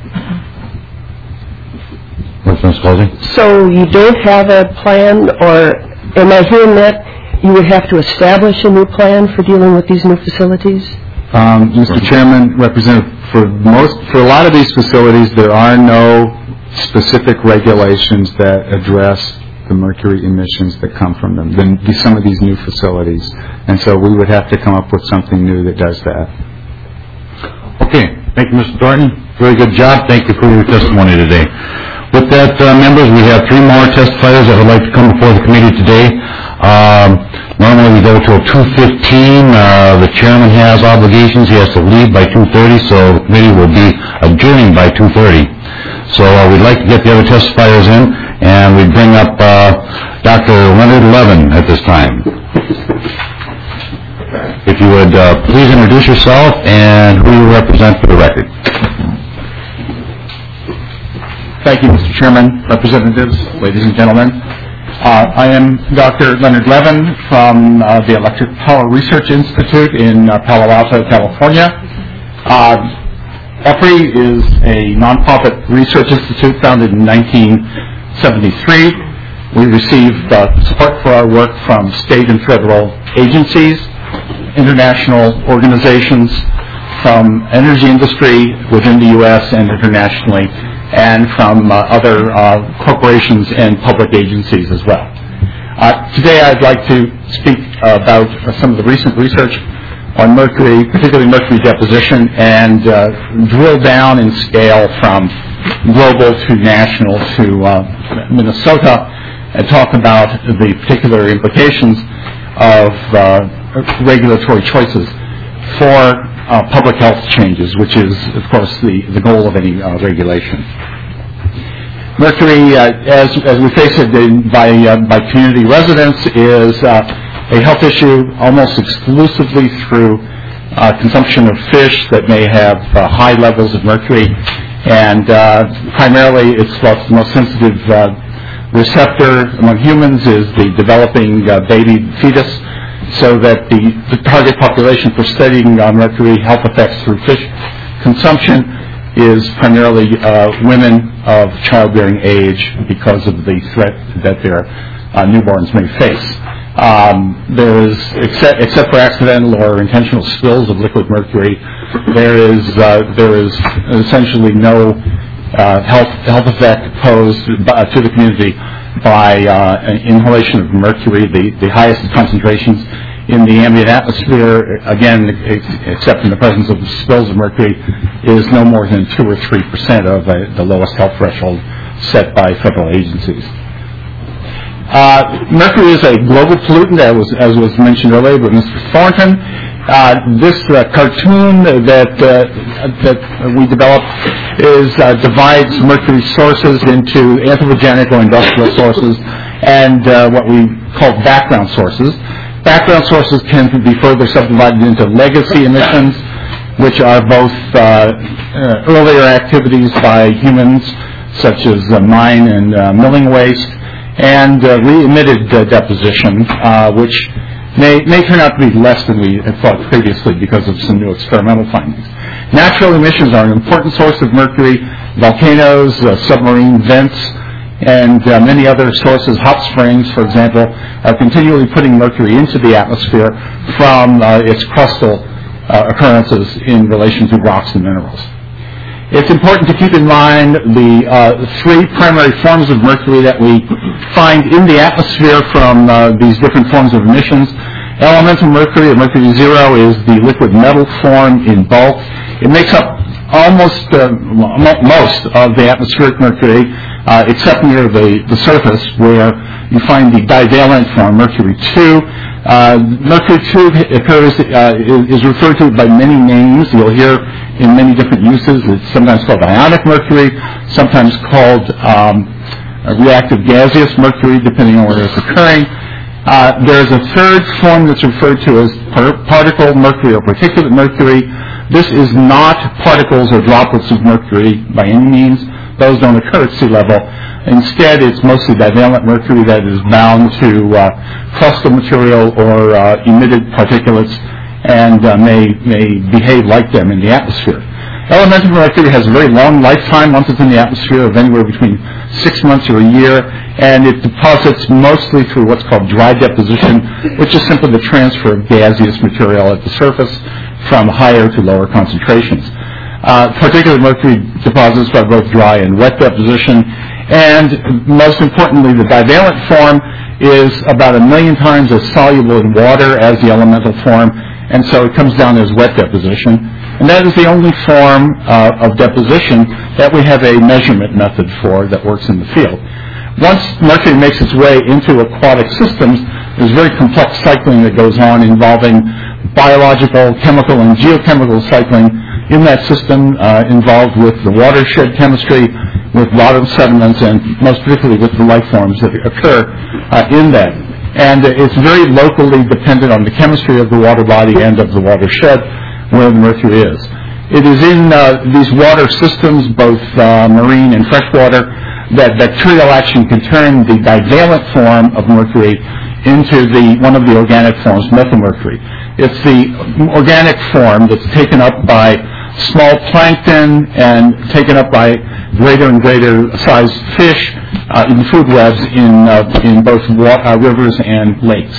So you don't have a plan, or am I hearing that you would have to establish a new plan for dealing with these new facilities? Um, Mister Chairman, Representative for most, for a lot of these facilities, there are no specific regulations that address the mercury emissions that come from them than some of these new facilities. And so we would have to come up with something new that does that. Okay. Thank you, Mister Thornton. Very good job. Thank you for your testimony today. With that, uh, members, we have three more testifiers that would like to come before the committee today. Um, normally we go till two fifteen. Uh, the chairman has obligations. He has to leave by two thirty, so the committee will be adjourning by two thirty. So uh, we'd like to get the other testifiers in, and we bring up uh, Doctor Leonard Levin at this time. If you would uh, please introduce yourself and who you represent for the record. Thank you, Mister Chairman, representatives, ladies and gentlemen. Uh, I am Doctor Leonard Levin from uh, the Electric Power Research Institute in uh, Palo Alto, California. Uh, E P R I is a nonprofit research institute founded in nineteen seventy-three. We receive uh, support for our work from state and federal agencies, international organizations, from energy industry within the U S and internationally, and from uh, other uh, corporations and public agencies as well. Uh, today I'd like to speak uh, about uh, some of the recent research on mercury, particularly mercury deposition, and uh, drill down in scale from global to national to uh, Minnesota, and talk about the particular implications of uh, regulatory choices for Uh, public health changes, which is, of course, the, the goal of any uh, regulation. Mercury, uh, as, as we face it in, by, uh, by community residents, is uh, a health issue almost exclusively through uh, consumption of fish that may have uh, high levels of mercury, and uh, primarily it's thought the most sensitive uh, receptor among humans is the developing uh, baby fetus, so that the, the target population for studying uh, mercury health effects through fish consumption is primarily uh, women of childbearing age because of the threat that their uh, newborns may face. Um, there is, except, except for accidental or intentional spills of liquid mercury, there is uh, there is essentially no uh, health health effect posed by, to the community by uh, an inhalation of mercury. The, the highest concentrations in the ambient atmosphere, again, ex- except in the presence of spills of mercury, is no more than two or three percent of uh, the lowest health threshold set by federal agencies. Uh, mercury is a global pollutant, as was, as was mentioned earlier by Mister Thornton. Uh, this uh, cartoon that uh, that we developed is uh, divides mercury sources into anthropogenic or industrial sources and uh, what we call background sources. Background sources can be further subdivided into legacy emissions, which are both uh, uh, earlier activities by humans, such as uh, mine and uh, milling waste, and uh, re-emitted uh, deposition, uh, which May, may turn out to be less than we had thought previously because of some new experimental findings. Natural emissions are an important source of mercury. Volcanoes, uh, submarine vents, and uh, many other sources, hot springs, for example, are continually putting mercury into the atmosphere from uh, its crustal uh, occurrences in relation to rocks and minerals. It's important to keep in mind the uh, three primary forms of mercury that we find in the atmosphere from uh, these different forms of emissions. Elemental mercury, or mercury zero, is the liquid metal form in bulk. It makes up almost uh, m- most of the atmospheric mercury, uh, except near the, the surface, where you find the divalent form, mercury two. Uh, mercury two occurs, uh, is referred to by many names. You'll hear in many different uses. It's sometimes called ionic mercury, sometimes called um, reactive gaseous mercury, depending on where it's occurring. Uh, there's a third form that's referred to as par- particle mercury or particulate mercury. This is not particles or droplets of mercury by any means. Those don't occur at sea level. Instead, it's mostly divalent mercury that is bound to uh, crustal material or uh, emitted particulates and uh, may, may behave like them in the atmosphere. Elemental mercury has a very long lifetime once it's in the atmosphere of anywhere between six months or a year, and it deposits mostly through what's called dry deposition, which is simply the transfer of gaseous material at the surface from higher to lower concentrations. uh, particularly mercury deposits by both dry and wet deposition. And most importantly, the divalent form is about a million times as soluble in water as the elemental form, and so it comes down as wet deposition. And that is the only form uh, of deposition that we have a measurement method for that works in the field. Once mercury makes its way into aquatic systems, there's very complex cycling that goes on involving biological, chemical, and geochemical cycling in that system, uh, involved with the watershed chemistry, with bottom sediments, and most particularly with the life forms that occur uh, in that. And uh, it's very locally dependent on the chemistry of the water body and of the watershed where the mercury is. It is in uh, these water systems, both uh, marine and freshwater, that bacterial action can turn the divalent form of mercury into the one of the organic forms, methylmercury. It's the organic form that's taken up by small plankton and taken up by greater and greater sized fish uh, in food webs in uh, in both wa- uh, rivers and lakes.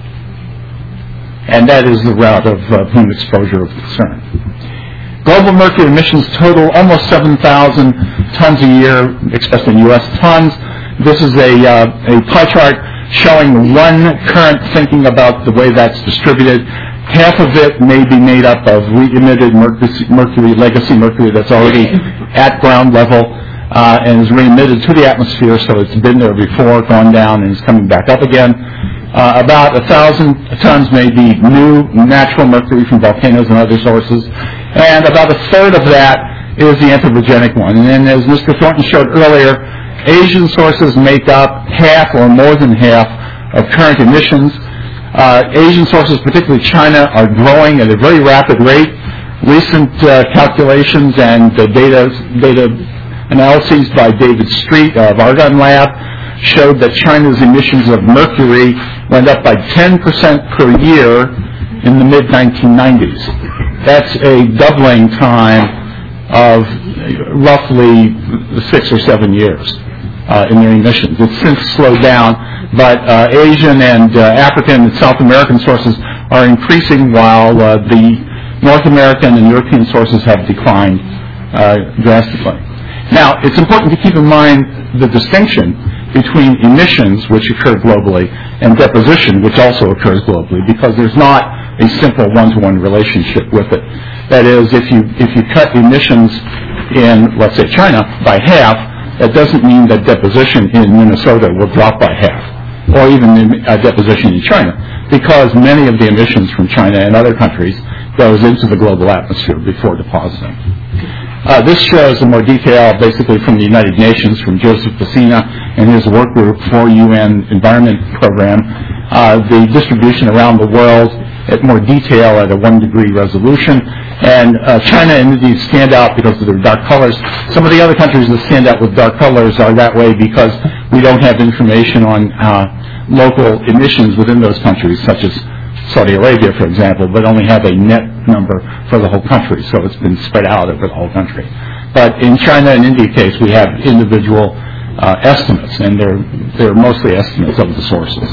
And that is the route of uh, human exposure of concern. Global mercury emissions total almost seven thousand tons a year, expressed in U S tons. This is a, uh, a pie chart showing one current thinking about the way that's distributed. Half of it may be made up of re-emitted mercury, mercury, legacy mercury that's already at ground level uh, and is re-emitted to the atmosphere, so it's been there before, gone down, and is coming back up again. Uh, about a thousand tons may be new natural mercury from volcanoes and other sources, and about a third of that is the anthropogenic one. And then, as Mister Thornton showed earlier, Asian sources make up half or more than half of current emissions. Uh, Asian sources, particularly China, are growing at a very rapid rate. Recent uh, calculations and uh, data, data analyses by David Street of Argonne Lab showed that China's emissions of mercury went up by ten percent per year in the mid nineteen nineties. That's a doubling time of roughly six or seven years uh, in their emissions. It's since slowed down, but uh, Asian and uh, African and South American sources are increasing while uh, the North American and European sources have declined uh, drastically. Now, it's important to keep in mind the distinction between emissions, which occur globally, and deposition, which also occurs globally, because there's not a simple one-to-one relationship with it. That is, if you if you cut emissions in, let's say, China by half, that doesn't mean that deposition in Minnesota will drop by half, or even in, uh, deposition in China, because many of the emissions from China and other countries goes into the global atmosphere before depositing. Uh, this shows in more detail, basically from the United Nations, from Joseph Pacina and his work group for U N Environment Program, uh, the distribution around the world at more detail at a one degree resolution. And uh, China and India stand out because of their dark colors. Some of the other countries that stand out with dark colors are that way because we don't have information on uh, local emissions within those countries, such as Saudi Arabia, for example, but only have a net number for the whole country, so it's been spread out over the whole country. But in China and India case, we have individual uh, estimates, and they're they're mostly estimates of the sources.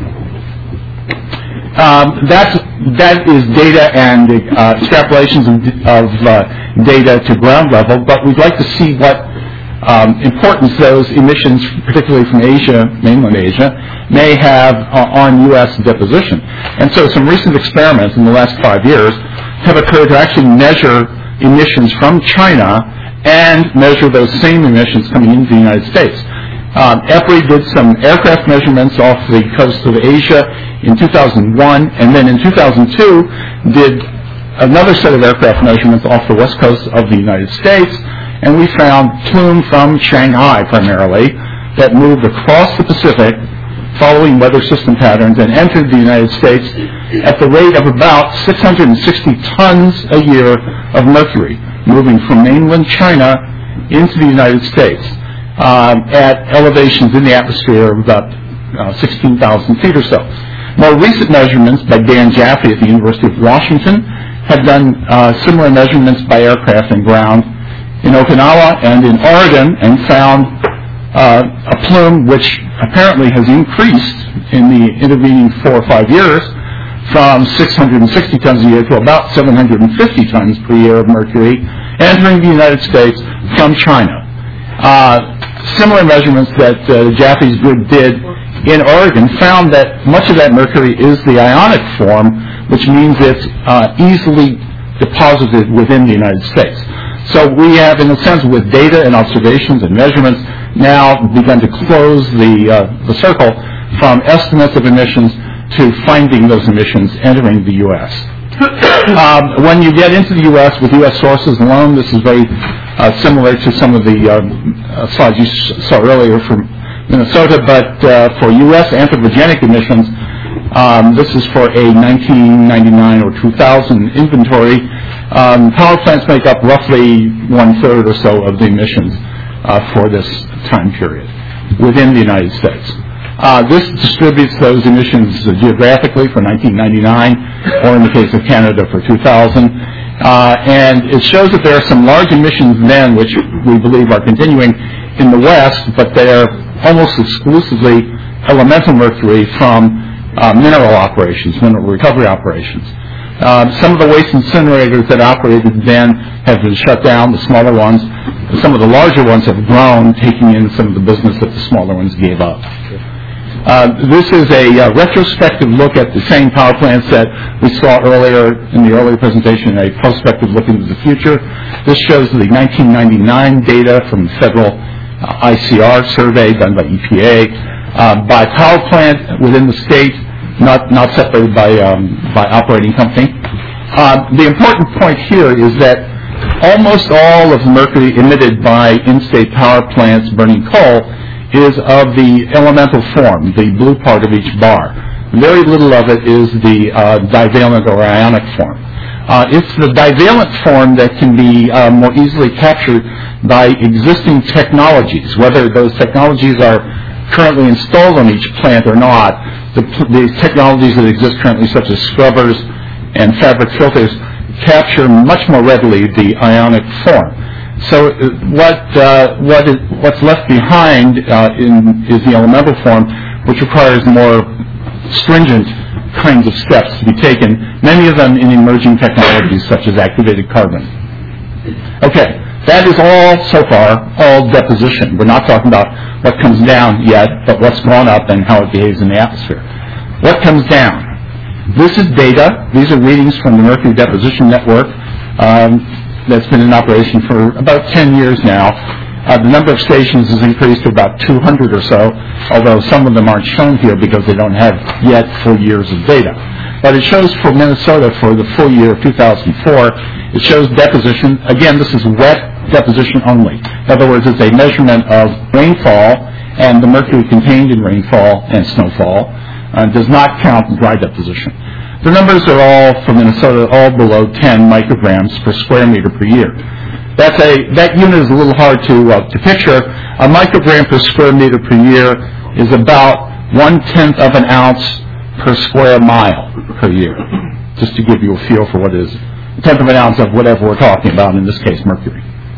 Um, that's that is data and uh, extrapolations of, of uh, data to ground level, but we'd like to see what Um, importance those emissions, particularly from Asia, mainland Asia, may have uh, on U S deposition. And so some recent experiments in the last five years have occurred to actually measure emissions from China and measure those same emissions coming into the United States. Um, EPRI did some aircraft measurements off the coast of Asia in two thousand one, and then in two thousand two did another set of aircraft measurements off the west coast of the United States. And we found plume from Shanghai primarily that moved across the Pacific following weather system patterns and entered the United States at the rate of about six hundred sixty tons a year of mercury, moving from mainland China into the United States um, at elevations in the atmosphere of about uh, sixteen thousand feet or so. More recent measurements by Dan Jaffe at the University of Washington have done uh, similar measurements by aircraft and ground in Okinawa and in Oregon, and found uh, a plume which apparently has increased in the intervening four or five years from six hundred sixty tons a year to about seven hundred fifty tons per year of mercury entering the United States from China. Uh, similar measurements that uh, Jaffe's group did in Oregon found that much of that mercury is the ionic form, which means it's uh, easily deposited within the United States. So we have, in a sense, with data and observations and measurements, now begun to close the, uh, the circle from estimates of emissions to finding those emissions entering the U S Um, when you get into the U S with U S sources alone, this is very uh, similar to some of the uh, slides you saw earlier from Minnesota, but uh, for U S anthropogenic emissions, um, this is for a nineteen ninety-nine or two thousand inventory. Um, power plants make up roughly one-third or so of the emissions uh, for this time period within the United States. Uh, this distributes those emissions uh, geographically for nineteen ninety-nine, or in the case of Canada for two thousand. Uh, and it shows that there are some large emissions then, which we believe are continuing in the West, but they are almost exclusively elemental mercury from uh, mineral operations, mineral recovery operations. Uh, some of the waste incinerators that operated then have been shut down, the smaller ones. Some of the larger ones have grown, taking in some of the business that the smaller ones gave up. Uh, this is a uh, retrospective look at the same power plants that we saw earlier in the earlier presentation, a prospective look into the future. This shows the nineteen ninety-nine data from the federal uh, I C R survey done by E P A uh, by power plant within the state, not not separated by um, by operating company. Uh, the important point here is that almost all of the mercury emitted by in-state power plants burning coal is of the elemental form, the blue part of each bar. Very little of it is the uh, divalent or ionic form. Uh, it's the divalent form that can be uh, more easily captured by existing technologies, whether those technologies are currently installed on each plant or not. The, the technologies that exist currently, such as scrubbers and fabric filters, capture much more readily the ionic form. So what uh, what is what's left behind uh, in, is the elemental form, which requires more stringent kinds of steps to be taken, many of them in emerging technologies such as activated carbon. Okay, that is all so far, all deposition. We're not talking about what comes down yet, but what's gone up and how it behaves in the atmosphere. What comes down? This is data. These are readings from the Mercury Deposition Network. Um, that's been in operation for about ten years now. Uh, the number of stations has increased to about two hundred or so, although some of them aren't shown here because they don't have yet full years of data. But it shows for Minnesota for the full year of two thousand four, it shows deposition. Again, this is wet deposition only. In other words, it's a measurement of rainfall and the mercury contained in rainfall and snowfall. Uh, does not count dry deposition. The numbers are all, for Minnesota, all below ten micrograms per square meter per year. That's a, that unit is a little hard to, uh, to picture. A microgram per square meter per year is about one-tenth of an ounce per square mile per year, just to give you a feel for what it is. A tenth of an ounce of whatever we're talking about, in this case, mercury.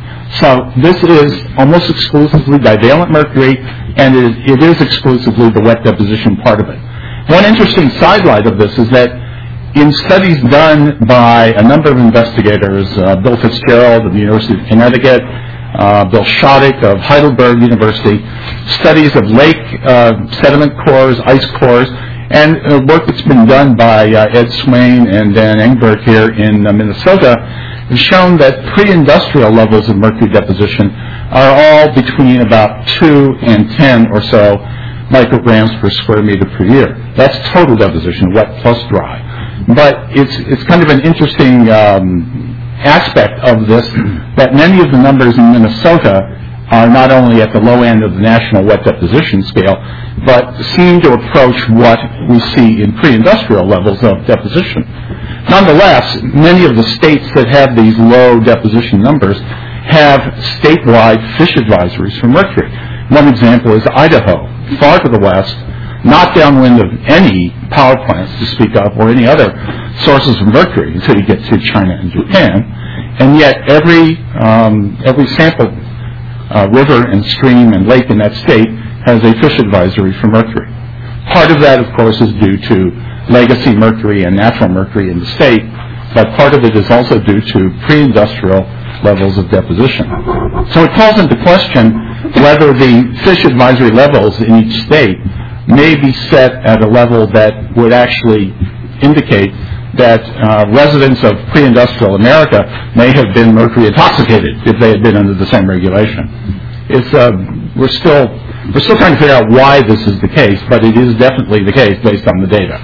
So this is almost exclusively divalent mercury, and it is, it is exclusively the wet deposition part of it. One interesting sidelight of this is that in studies done by a number of investigators, uh, Bill Fitzgerald of the University of Connecticut, uh, Bill Shattuck of Heidelberg University, studies of lake uh, sediment cores, ice cores, and uh, work that's been done by uh, Ed Swain and Dan Engberg here in uh, Minnesota has shown that pre-industrial levels of mercury deposition are all between about two and ten or so micrograms per square meter per year. That's total deposition, wet plus dry. But it's it's kind of an interesting um, aspect of this that many of the numbers in Minnesota are not only at the low end of the national wet deposition scale, but seem to approach what we see in pre-industrial levels of deposition. Nonetheless, many of the states that have these low deposition numbers have statewide fish advisories for mercury. One example is Idaho, far to the west, not downwind of any power plants to speak of or any other sources of mercury until you get to China and Japan, and yet every um, every sample uh, river and stream and lake in that state has a fish advisory for mercury. Part of that, of course, is due to legacy mercury and natural mercury in the state, but part of it is also due to pre-industrial levels of deposition. So it calls into question whether the fish advisory levels in each state may be set at a level that would actually indicate that uh, residents of pre-industrial America may have been mercury intoxicated if they had been under the same regulation. It's, uh, we're still we're still trying to figure out why this is the case, but it is definitely the case based on the data.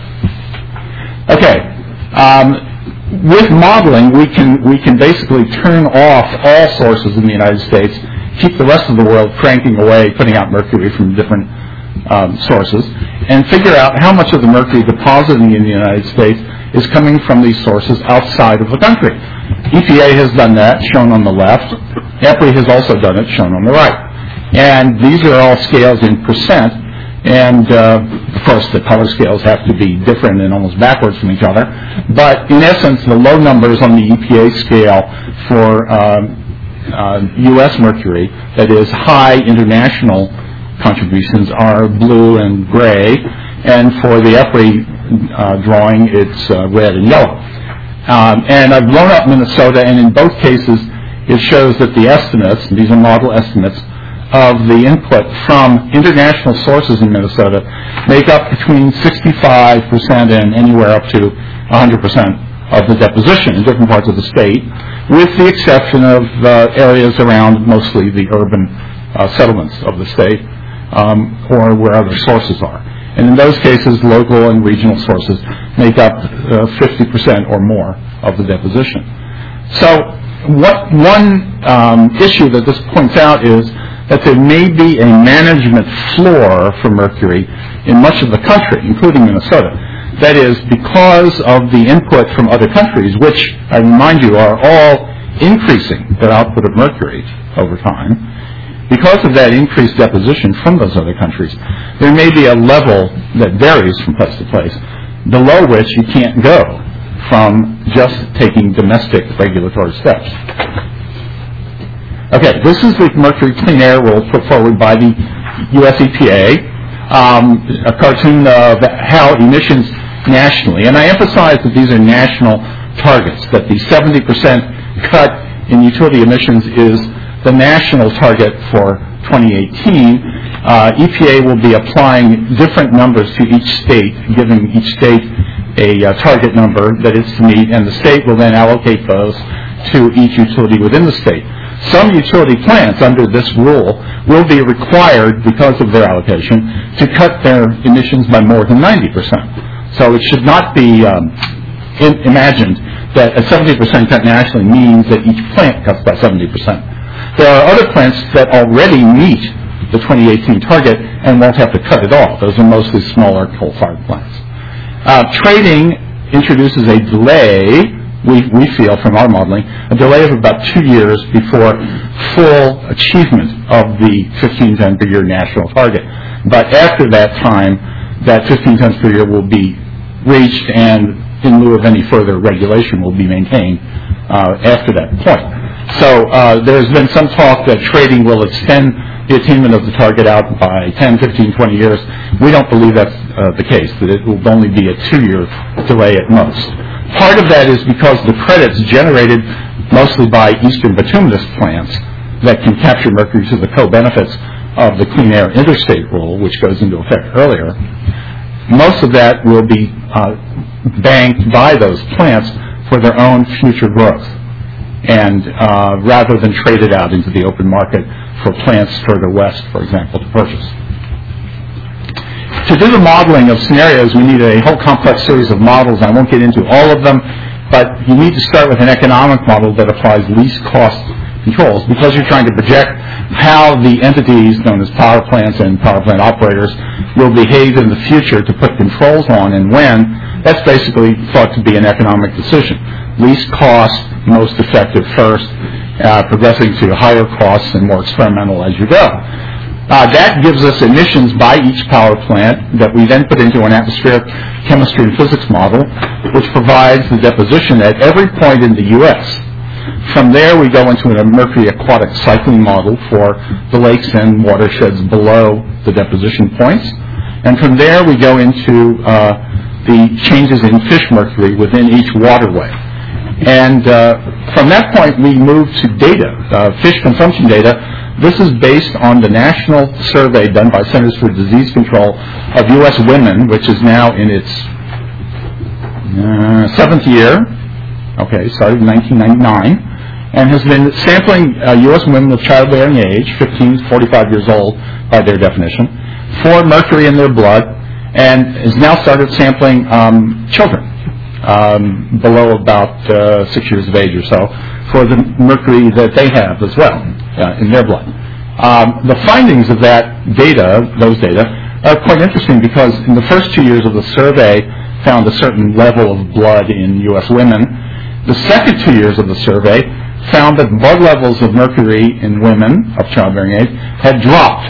Okay, um, with modeling, we can we can basically turn off all sources in the United States, keep the rest of the world cranking away, putting out mercury from different um, sources, and figure out how much of the mercury depositing in the United States is coming from these sources outside of the country. E P A has done that, shown on the left. EPRI has also done it, shown on the right. And these are all scales in percent, and uh, of course the color scales have to be different and almost backwards from each other. But in essence, the low numbers on the E P A scale for um, uh, U S mercury, that is high international contributions, are blue and gray, and for the EPRI uh, drawing, it's uh, red and yellow. Um, and I've blown up Minnesota, and in both cases, it shows that the estimates, these are model estimates, of the input from international sources in Minnesota make up between sixty-five percent and anywhere up to one hundred percent of the deposition in different parts of the state, with the exception of uh, areas around mostly the urban uh, settlements of the state, um, or where other sources are. And in those cases, local and regional sources make up uh, fifty percent or more of the deposition. So what one um, issue that this points out is that there may be a management floor for mercury in much of the country, including Minnesota. That is, because of the input from other countries, which, I remind you, are all increasing their output of mercury over time, because of that increased deposition from those other countries, there may be a level that varies from place to place, below which you can't go from just taking domestic regulatory steps. Okay, this is the mercury clean air rule put forward by the U S E P A, um, a cartoon of how emissions nationally, and I emphasize that these are national targets, that the seventy percent cut in utility emissions is the national target for twenty eighteen. Uh, E P A will be applying different numbers to each state, giving each state a uh, target number that it's to meet, and the state will then allocate those to each utility within the state. Some utility plants under this rule will be required, because of their allocation, to cut their emissions by more than ninety percent. So it should not be um, in, imagined that a seventy percent cut nationally means that each plant cuts by seventy percent. There are other plants that already meet the twenty eighteen target and won't have to cut at all. Those are mostly smaller coal-fired plants. Uh, trading introduces a delay, we, we feel from our modeling, a delay of about two years before full achievement of the fifteen tons per year national target. But after that time, that fifteen tons per year will be reached, and in lieu of any further regulation will be maintained uh, after that point. So uh, there's been some talk that trading will extend the attainment of the target out by ten, fifteen, twenty years. We don't believe that's uh, the case, that it will only be a two-year delay at most. Part of that is because the credits generated mostly by eastern bituminous plants that can capture mercury to the co-benefits of the Clean Air Interstate Rule, which goes into effect earlier, most of that will be uh, banked by those plants for their own future growth, and uh, rather than traded out into the open market for plants further west, for example, to purchase. To do the modeling of scenarios, we need a whole complex series of models. I won't get into all of them, but you need to start with an economic model that applies least cost controls, because you're trying to project how the entities known as power plants and power plant operators will behave in the future to put controls on and when. That's basically thought to be an economic decision. Least cost, most effective first, uh, progressing to higher costs and more experimental as you go. Uh, that gives us emissions by each power plant that we then put into an atmospheric chemistry and physics model, which provides the deposition at every point in the U S From there, we go into a mercury aquatic cycling model for the lakes and watersheds below the deposition points. And from there, we go into uh, the changes in fish mercury within each waterway. And uh, from that point, we moved to data, uh, fish consumption data. This is based on the national survey done by Centers for Disease Control of U S women, which is now in its uh, seventh year. Okay, started in nineteen ninety-nine, and has been sampling uh, U S women of childbearing age, fifteen to forty-five years old by their definition, for mercury in their blood, and has now started sampling um, children um, below about uh, six years of age or so for the mercury that they have as well uh, in their blood. Um, the findings of that data, those data, are quite interesting because in the first two years of the survey found a certain level of blood in U S women. The second two years of the survey found that blood levels of mercury in women of childbearing age had dropped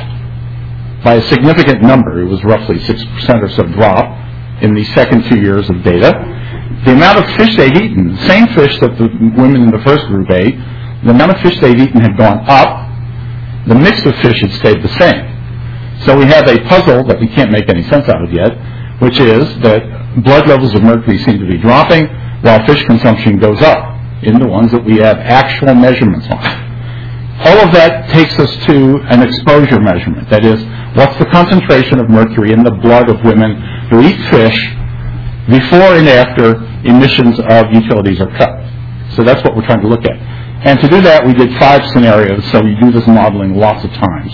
by a significant number. It was roughly six percent or so drop in the second two years of data. The amount of fish they'd eaten, same fish that the women in the first group ate, the amount of fish they'd eaten had gone up. The mix of fish had stayed the same. So we have a puzzle that we can't make any sense out of yet, which is that blood levels of mercury seem to be dropping while fish consumption goes up in the ones that we have actual measurements on. All of that takes us to an exposure measurement. That is, what's the concentration of mercury in the blood of women who eat fish before and after emissions of utilities are cut. So that's what we're trying to look at. And to do that, we did five scenarios, so we do this modeling lots of times.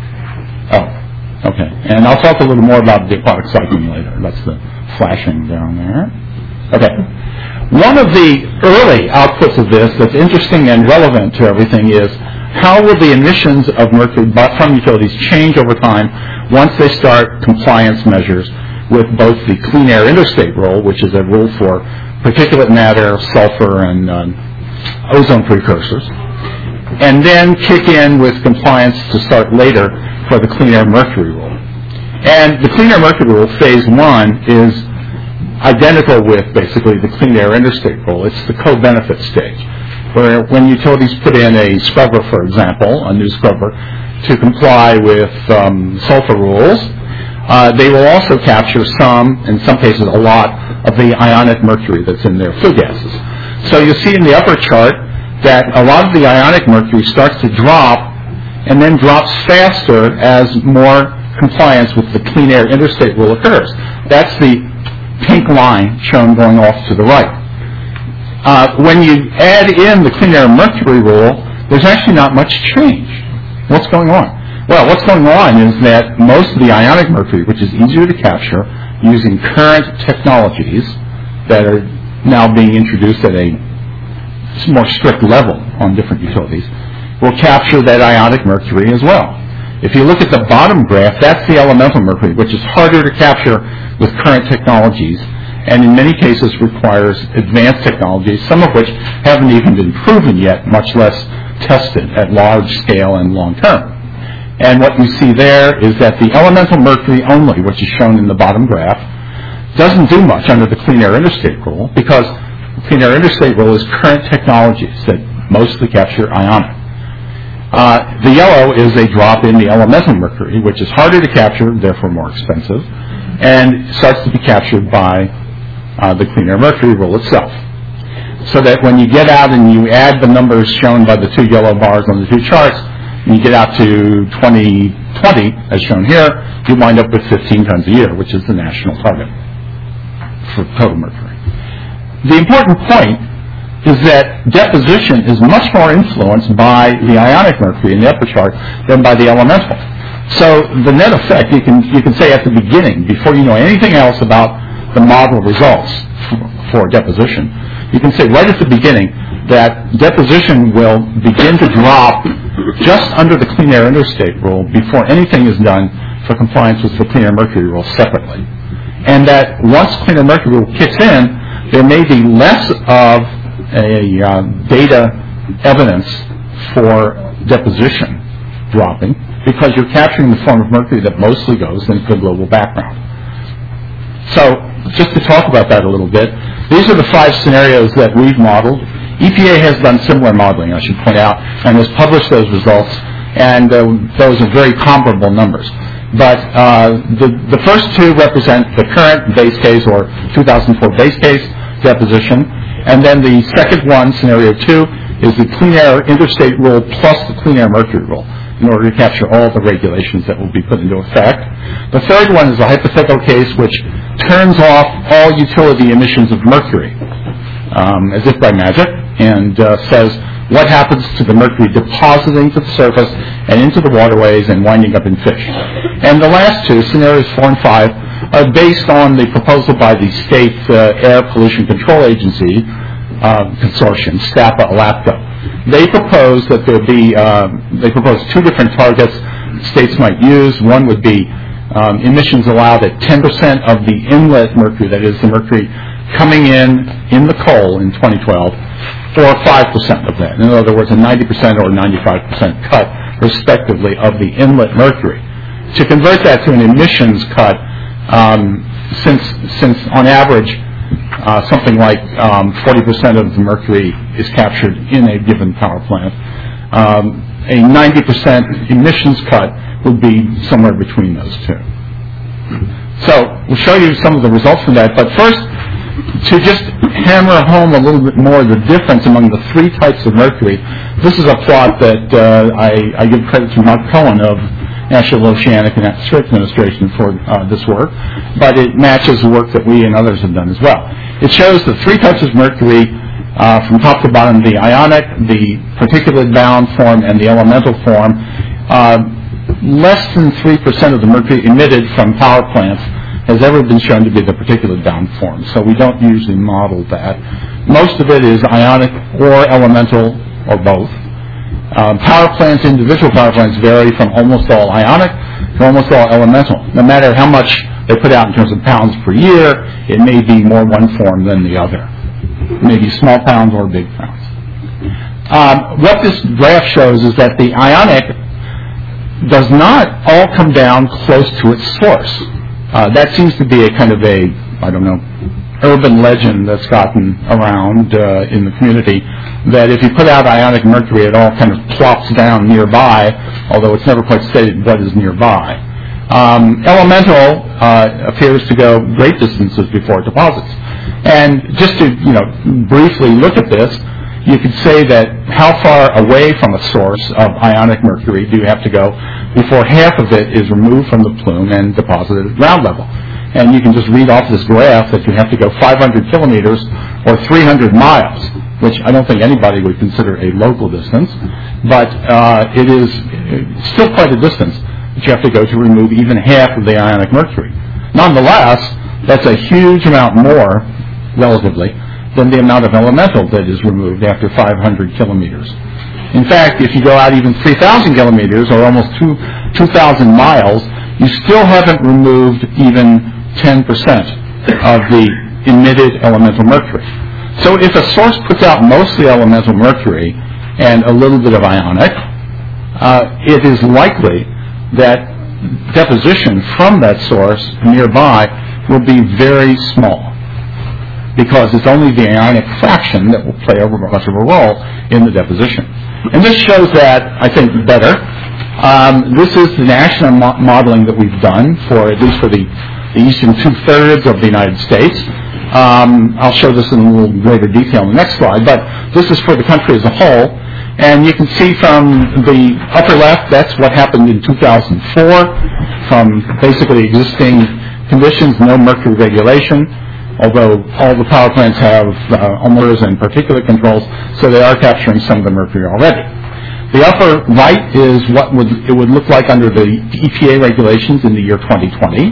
Oh, okay. And I'll talk a little more about the aquatic cycling later. That's the flashing down there. Okay. One of the early outputs of this that's interesting and relevant to everything is how will the emissions of mercury from utilities change over time once they start compliance measures with both the Clean Air Interstate Rule, which is a rule for particulate matter, sulfur, and um, ozone precursors, and then kick in with compliance to start later for the Clean Air Mercury Rule. And the Clean Air Mercury Rule, phase one, is identical with basically the Clean Air Interstate Rule. It's the co-benefit stage, where when utilities put in a scrubber, for example, a new scrubber, to comply with um, sulfur rules, uh, they will also capture some, in some cases a lot, of the ionic mercury that's in their flue gases. So you see in the upper chart that a lot of the ionic mercury starts to drop and then drops faster as more compliance with the Clean Air Interstate Rule occurs. That's the pink line shown going off to the right. Uh, when you add in the Clean Air Mercury Rule, there's actually not much change. What's going on? Well, what's going on is that most of the ionic mercury, which is easier to capture using current technologies that are now being introduced at a more strict level on different utilities, will capture that ionic mercury as well. If you look at the bottom graph, that's the elemental mercury, which is harder to capture with current technologies, and in many cases requires advanced technologies, some of which haven't even been proven yet, much less tested at large scale and long term. And what you see there is that the elemental mercury only, which is shown in the bottom graph, doesn't do much under the Clean Air Interstate Rule because the Clean Air Interstate Rule is current technologies that mostly capture ionic. Uh, the yellow is a drop in the elemental mercury, which is harder to capture, therefore more expensive, and starts to be captured by uh, the Clean Air Mercury Rule itself. So that when you get out and you add the numbers shown by the two yellow bars on the two charts, and you get out to twenty twenty, as shown here, you wind up with fifteen tons a year, which is the national target for total mercury. The important point is that deposition is much more influenced by the ionic mercury in the upper chart than by the elemental. So the net effect, you can you can say at the beginning, before you know anything else about the model results for, for deposition, you can say right at the beginning that deposition will begin to drop just under the Clean Air Interstate Rule before anything is done for compliance with the Clean Air Mercury Rule separately. And that once Clean Air Mercury Rule kicks in, there may be less of a uh, data evidence for deposition dropping because you're capturing the form of mercury that mostly goes into the global background. So just to talk about that a little bit, these are the five scenarios that we've modeled. E P A has done similar modeling, I should point out, and has published those results, and uh, those are very comparable numbers. But uh, the, the first two represent the current base case or two thousand four base case deposition. And then the second one, scenario two, is the Clean Air Interstate Rule plus the Clean Air Mercury Rule in order to capture all the regulations that will be put into effect. The third one is a hypothetical case which turns off all utility emissions of mercury, um, as if by magic, and uh, says what happens to the mercury depositing to the surface and into the waterways and winding up in fish. And the last two, scenarios four and five, are based on the proposal by the State uh, Air Pollution Control Agency uh, Consortium, STAPA-ALAPCO. They propose that there be, uh, they propose two different targets states might use. One would be um, emissions allowed at ten percent of the inlet mercury, that is the mercury coming in in the coal in twenty twelve, or five percent of that. In other words, a ninety percent or ninety-five percent cut, respectively, of the inlet mercury. To convert that to an emissions cut, um, since, since on average, Uh, something like um, forty percent of the mercury is captured in a given power plant. Um, a ninety percent emissions cut would be somewhere between those two. So we'll show you some of the results from that. But first, to just hammer home a little bit more the difference among the three types of mercury, this is a plot that uh, I, I give credit to Mark Cohen of National Oceanic and Atmospheric Administration for uh, this work, but it matches the work that we and others have done as well. It shows the three types of mercury uh, from top to bottom, the ionic, the particulate-bound form, and the elemental form. Uh, less than three percent of the mercury emitted from power plants has ever been shown to be the particulate-bound form, so we don't usually model that. Most of it is ionic or elemental or both. Um, power plants, individual power plants vary from almost all ionic to almost all elemental. No matter how much they put out in terms of pounds per year, it may be more one form than the other. Maybe small pounds or big pounds. Um, what this graph shows is that the ionic does not all come down close to its source. Uh, that seems to be a kind of a, I don't know, urban legend that's gotten around uh, in the community, that if you put out ionic mercury, it all kind of plops down nearby, although it's never quite stated what is nearby. Um, elemental uh, appears to go great distances before it deposits. And just to, you know, briefly look at this, you could say that how far away from a source of ionic mercury do you have to go before half of it is removed from the plume and deposited at ground level. And you can just read off this graph that you have to go five hundred kilometers or three hundred miles, which I don't think anybody would consider a local distance, but uh, it is still quite a distance that you have to go to remove even half of the ionic mercury. Nonetheless, that's a huge amount more, relatively, than the amount of elemental that is removed after five hundred kilometers. In fact, if you go out even three thousand kilometers, or almost two thousand miles, you still haven't removed even ten percent of the emitted elemental mercury. So if a source puts out mostly elemental mercury and a little bit of ionic, uh, it is likely that deposition from that source nearby will be very small, because it's only the ionic fraction that will play a much of a role in the deposition. And this shows that, I think, better. Um, this is the national mo- modeling that we've done for, at least for the, the eastern two-thirds of the United States. Um, I'll show this in a little greater detail in the next slide, but this is for the country as a whole. And you can see from the upper left, that's what happened in two thousand four, from basically existing conditions, no mercury regulation, although all the power plants have uh, ohmers and particulate controls, so they are capturing some of the mercury already. The upper right is what would it would look like under the E P A regulations in the year twenty twenty.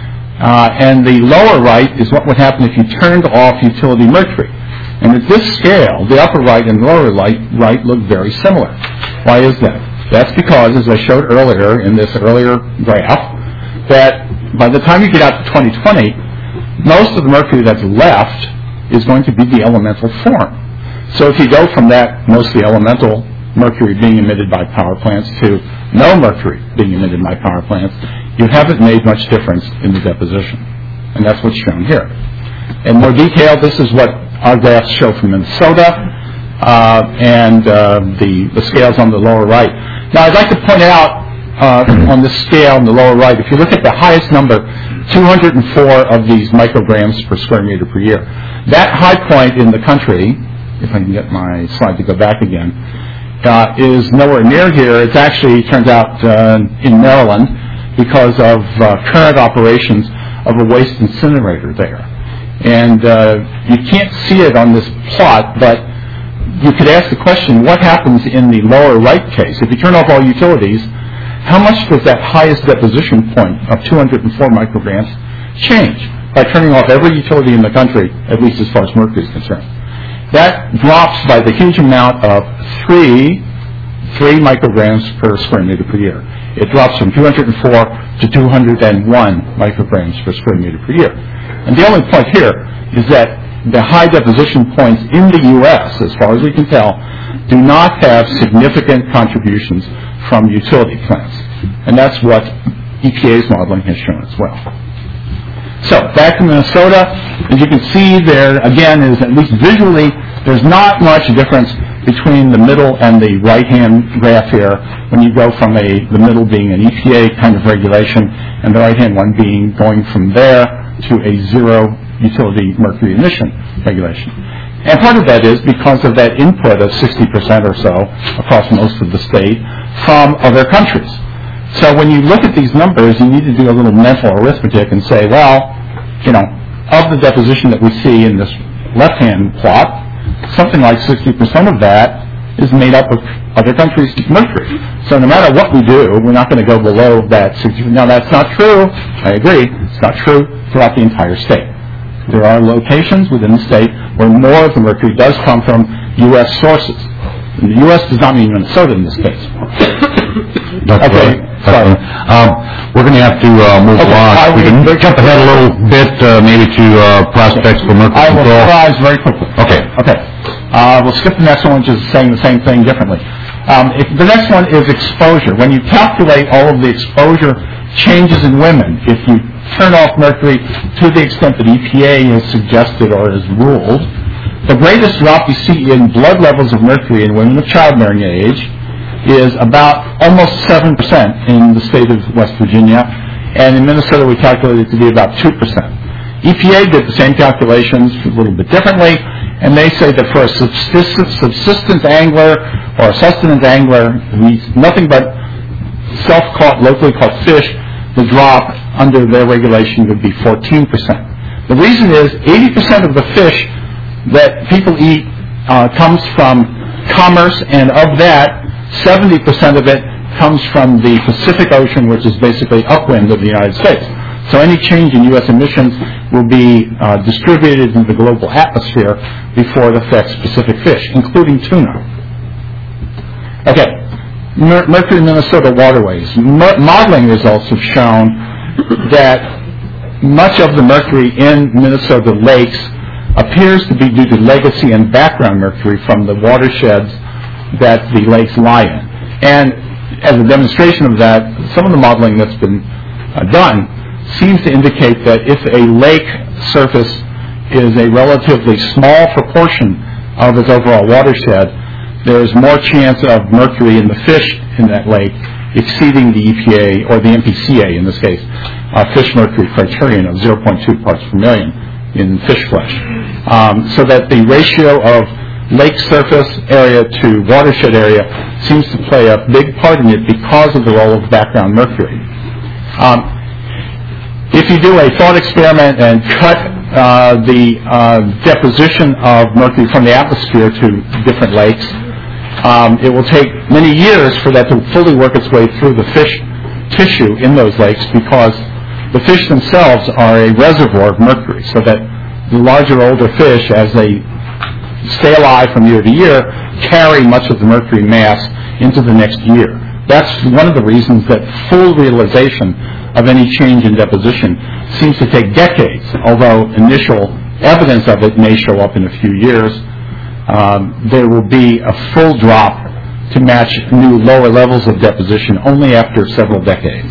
Uh, and the lower right is what would happen if you turned off utility mercury. And at this scale, the upper right and lower right, right look very similar. Why is that? That's because, as I showed earlier in this earlier graph, that by the time you get out to twenty twenty, most of the mercury that's left is going to be the elemental form. So if you go from that mostly elemental mercury being emitted by power plants to no mercury being emitted by power plants, you haven't made much difference in the deposition. And that's what's shown here. In more detail, this is what our graphs show from Minnesota, uh, and uh, the, the scales on the lower right. Now, I'd like to point out uh, on the scale in the lower right, if you look at the highest number, two hundred four of these micrograms per square meter per year. That high point in the country, if I can get my slide to go back again, uh, is nowhere near here. It's actually, turns out, uh, in Maryland because of uh, current operations of a waste incinerator there. And uh, you can't see it on this plot, but you could ask the question, what happens in the lower right case? If you turn off all utilities, how much does that highest deposition point of two hundred four micrograms change by turning off every utility in the country, at least as far as mercury is concerned? That drops by the huge amount of three, three micrograms per square meter per year. It drops from two hundred four to two hundred one micrograms per square meter per year. And the only point here is that the high deposition points in the U S, as far as we can tell, do not have significant contributions from utility plants. And that's what E P A's modeling has shown as well. So, back to Minnesota, as you can see there, again, is at least visually, there's not much difference between the middle and the right-hand graph here when you go from a, the middle being an E P A kind of regulation and the right-hand one being going from there to a zero utility mercury emission regulation. And part of that is because of that input of sixty percent or so across most of the state from other countries. So when you look at these numbers, you need to do a little mental arithmetic and say, well, you know, of the deposition that we see in this left-hand plot, something like sixty percent of that is made up of other countries' mercury. So no matter what we do, we're not going to go below that sixty percent. Now, that's not true. I agree. It's not true throughout the entire state. There are locations within the state where more of the mercury does come from U S sources. And the U S does not mean Minnesota in this case. That's okay, right. sorry. Um, we're going to have to uh, move okay, along. I We can will, jump ahead a little bit, uh, maybe to uh, prospects for mercury I will control. summarize very quickly. Okay. Okay. Uh, we'll skip the next one, which is saying the same thing differently. Um, if, the next one is exposure. When you calculate all of the exposure changes in women, if you turn off mercury to the extent that E P A has suggested or has ruled, the greatest drop you see in blood levels of mercury in women of childbearing age is about almost seven percent in the state of West Virginia, and in Minnesota we calculated it to be about two percent. E P A did the same calculations a little bit differently, and they say that for a subsistence, subsistence angler or a sustenance angler who eats nothing but self-caught, locally caught fish, the drop under their regulation would be fourteen percent. The reason is eighty percent of the fish that people eat uh, comes from commerce, and of that, seventy percent of it comes from the Pacific Ocean, which is basically upwind of the United States. So any change in U S emissions will be uh, distributed in the global atmosphere before it affects Pacific fish, including tuna. Okay. Mer- Mercury, Minnesota waterways. Mer- modeling results have shown that much of the mercury in Minnesota lakes appears to be due to legacy and background mercury from the watersheds that the lakes lie in. And as a demonstration of that, some of the modeling that's been uh, done seems to indicate that if a lake surface is a relatively small proportion of its overall watershed, there's more chance of mercury in the fish in that lake exceeding the E P A, or the M P C A in this case, uh, fish mercury criterion of zero point two parts per million in fish flesh. Um, so that the ratio of lake surface area to watershed area seems to play a big part in it because of the role of background mercury. Um, if you do a thought experiment and cut uh, the uh, deposition of mercury from the atmosphere to different lakes, Um, it will take many years for that to fully work its way through the fish tissue in those lakes, because the fish themselves are a reservoir of mercury, so that the larger, older fish, as they stay alive from year to year, carry much of the mercury mass into the next year. That's one of the reasons that full realization of any change in deposition seems to take decades, although initial evidence of it may show up in a few years. Um, there will be a full drop to match new lower levels of deposition only after several decades.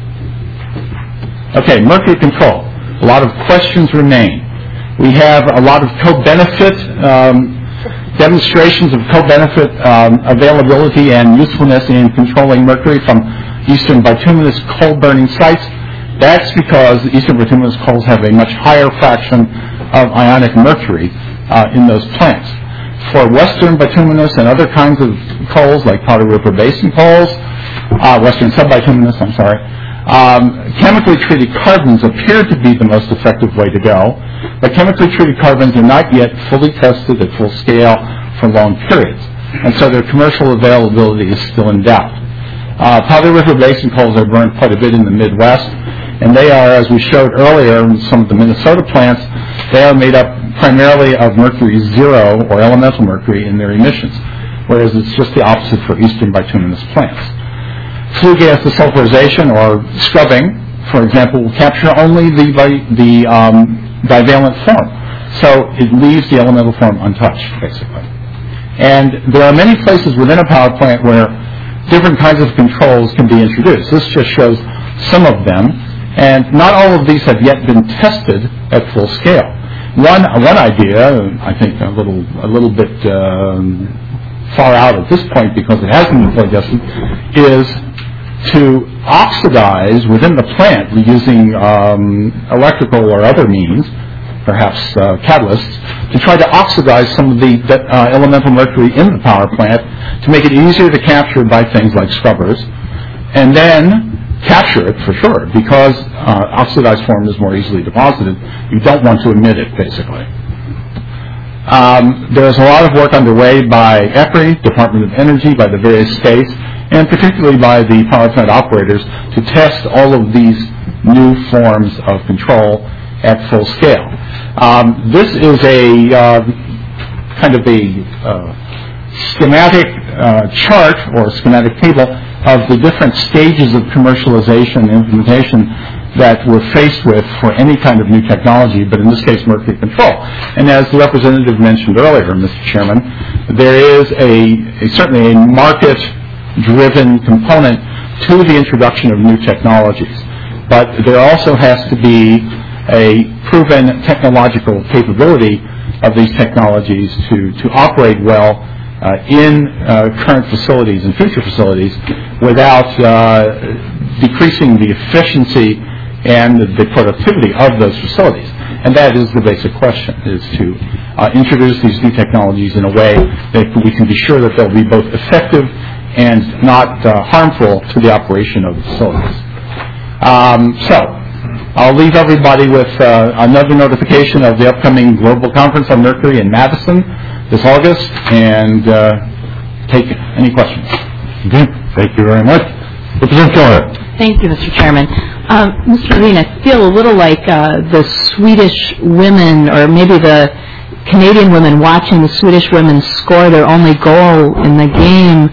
Okay, mercury control. A lot of questions remain. We have a lot of co-benefit um, demonstrations of co-benefit um, availability and usefulness in controlling mercury from eastern bituminous coal-burning sites. That's because the eastern bituminous coals have a much higher fraction of ionic mercury uh, in those plants. For western bituminous and other kinds of coals, like Powder River Basin coals, uh, western subbituminous, I'm sorry, um, chemically treated carbons appear to be the most effective way to go, but chemically treated carbons are not yet fully tested at full scale for long periods, and so their commercial availability is still in doubt. Uh, Powder River Basin coals are burned quite a bit in the Midwest, and they are, as we showed earlier in some of the Minnesota plants, they are made up primarily of mercury zero or elemental mercury in their emissions, whereas it's just the opposite for eastern bituminous plants. Flue gas desulfurization or scrubbing, for example, will capture only the, the um, divalent form, so it leaves the elemental form untouched, basically. And there are many places within a power plant where different kinds of controls can be introduced. This just shows some of them, and not all of these have yet been tested at full scale. One one idea, I think a little a little bit um, far out at this point because it hasn't been fully tested, is to oxidize within the plant using um, electrical or other means, perhaps uh, catalysts, to try to oxidize some of the uh, elemental mercury in the power plant to make it easier to capture by things like scrubbers, and then capture it for sure, because uh, oxidized form is more easily deposited. You don't want to emit it, basically. Um, there's a lot of work underway by E P R I, Department of Energy, by the various states, and particularly by the power plant operators to test all of these new forms of control at full scale. Um, this is a uh, kind of a uh, schematic uh, chart or schematic table of the different stages of commercialization and implementation that we're faced with for any kind of new technology, but in this case, mercury control. And as the representative mentioned earlier, Mister Chairman, there is a, a certainly a market-driven component to the introduction of new technologies. But there also has to be a proven technological capability of these technologies to, to operate well uh, in uh, current facilities and future facilities without uh, decreasing the efficiency and the productivity of those facilities. And that is the basic question, is to uh, introduce these new technologies in a way that we can be sure that they'll be both effective and not uh, harmful to the operation of the facilities. Um, so, I'll leave everybody with uh, another notification of the upcoming Global Conference on Mercury in Madison this August, and uh, take any questions. Okay, thank you very much. Representative Keller. Thank you, Mister Chairman. Um, Mister Levine, I feel a little like uh, the Swedish women, or maybe the Canadian women watching the Swedish women score their only goal in the game,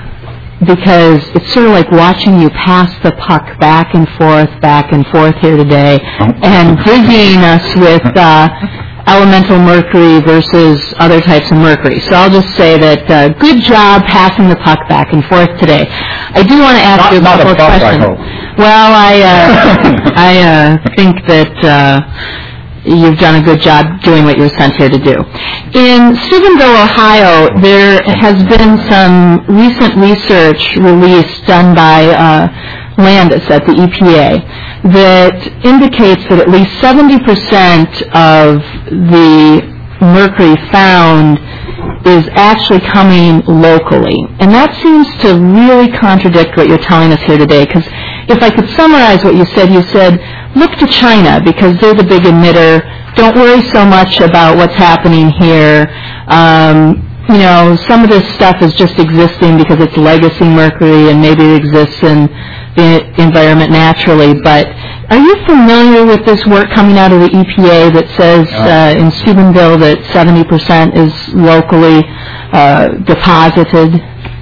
because it's sort of like watching you pass the puck back and forth, back and forth here today, and dizzying us with uh, elemental mercury versus other types of mercury. So I'll just say that uh, good job passing the puck back and forth today. I do want to ask not, you a couple of questions. I well, I uh, I uh, think that uh, you've done a good job doing what you were sent here to do. In Steubenville, Ohio, there has been some recent research released done by uh, Landis at the E P A that indicates that at least seventy percent of the mercury found is actually coming locally. And that seems to really contradict what you're telling us here today, because if I could summarize what you said, you said, look to China because they're the big emitter. Don't worry so much about what's happening here. Um, you know, some of this stuff is just existing because it's legacy mercury and maybe it exists in the environment naturally. But are you familiar with this work coming out of the E P A that says uh, in Steubenville that seventy percent is locally uh, deposited?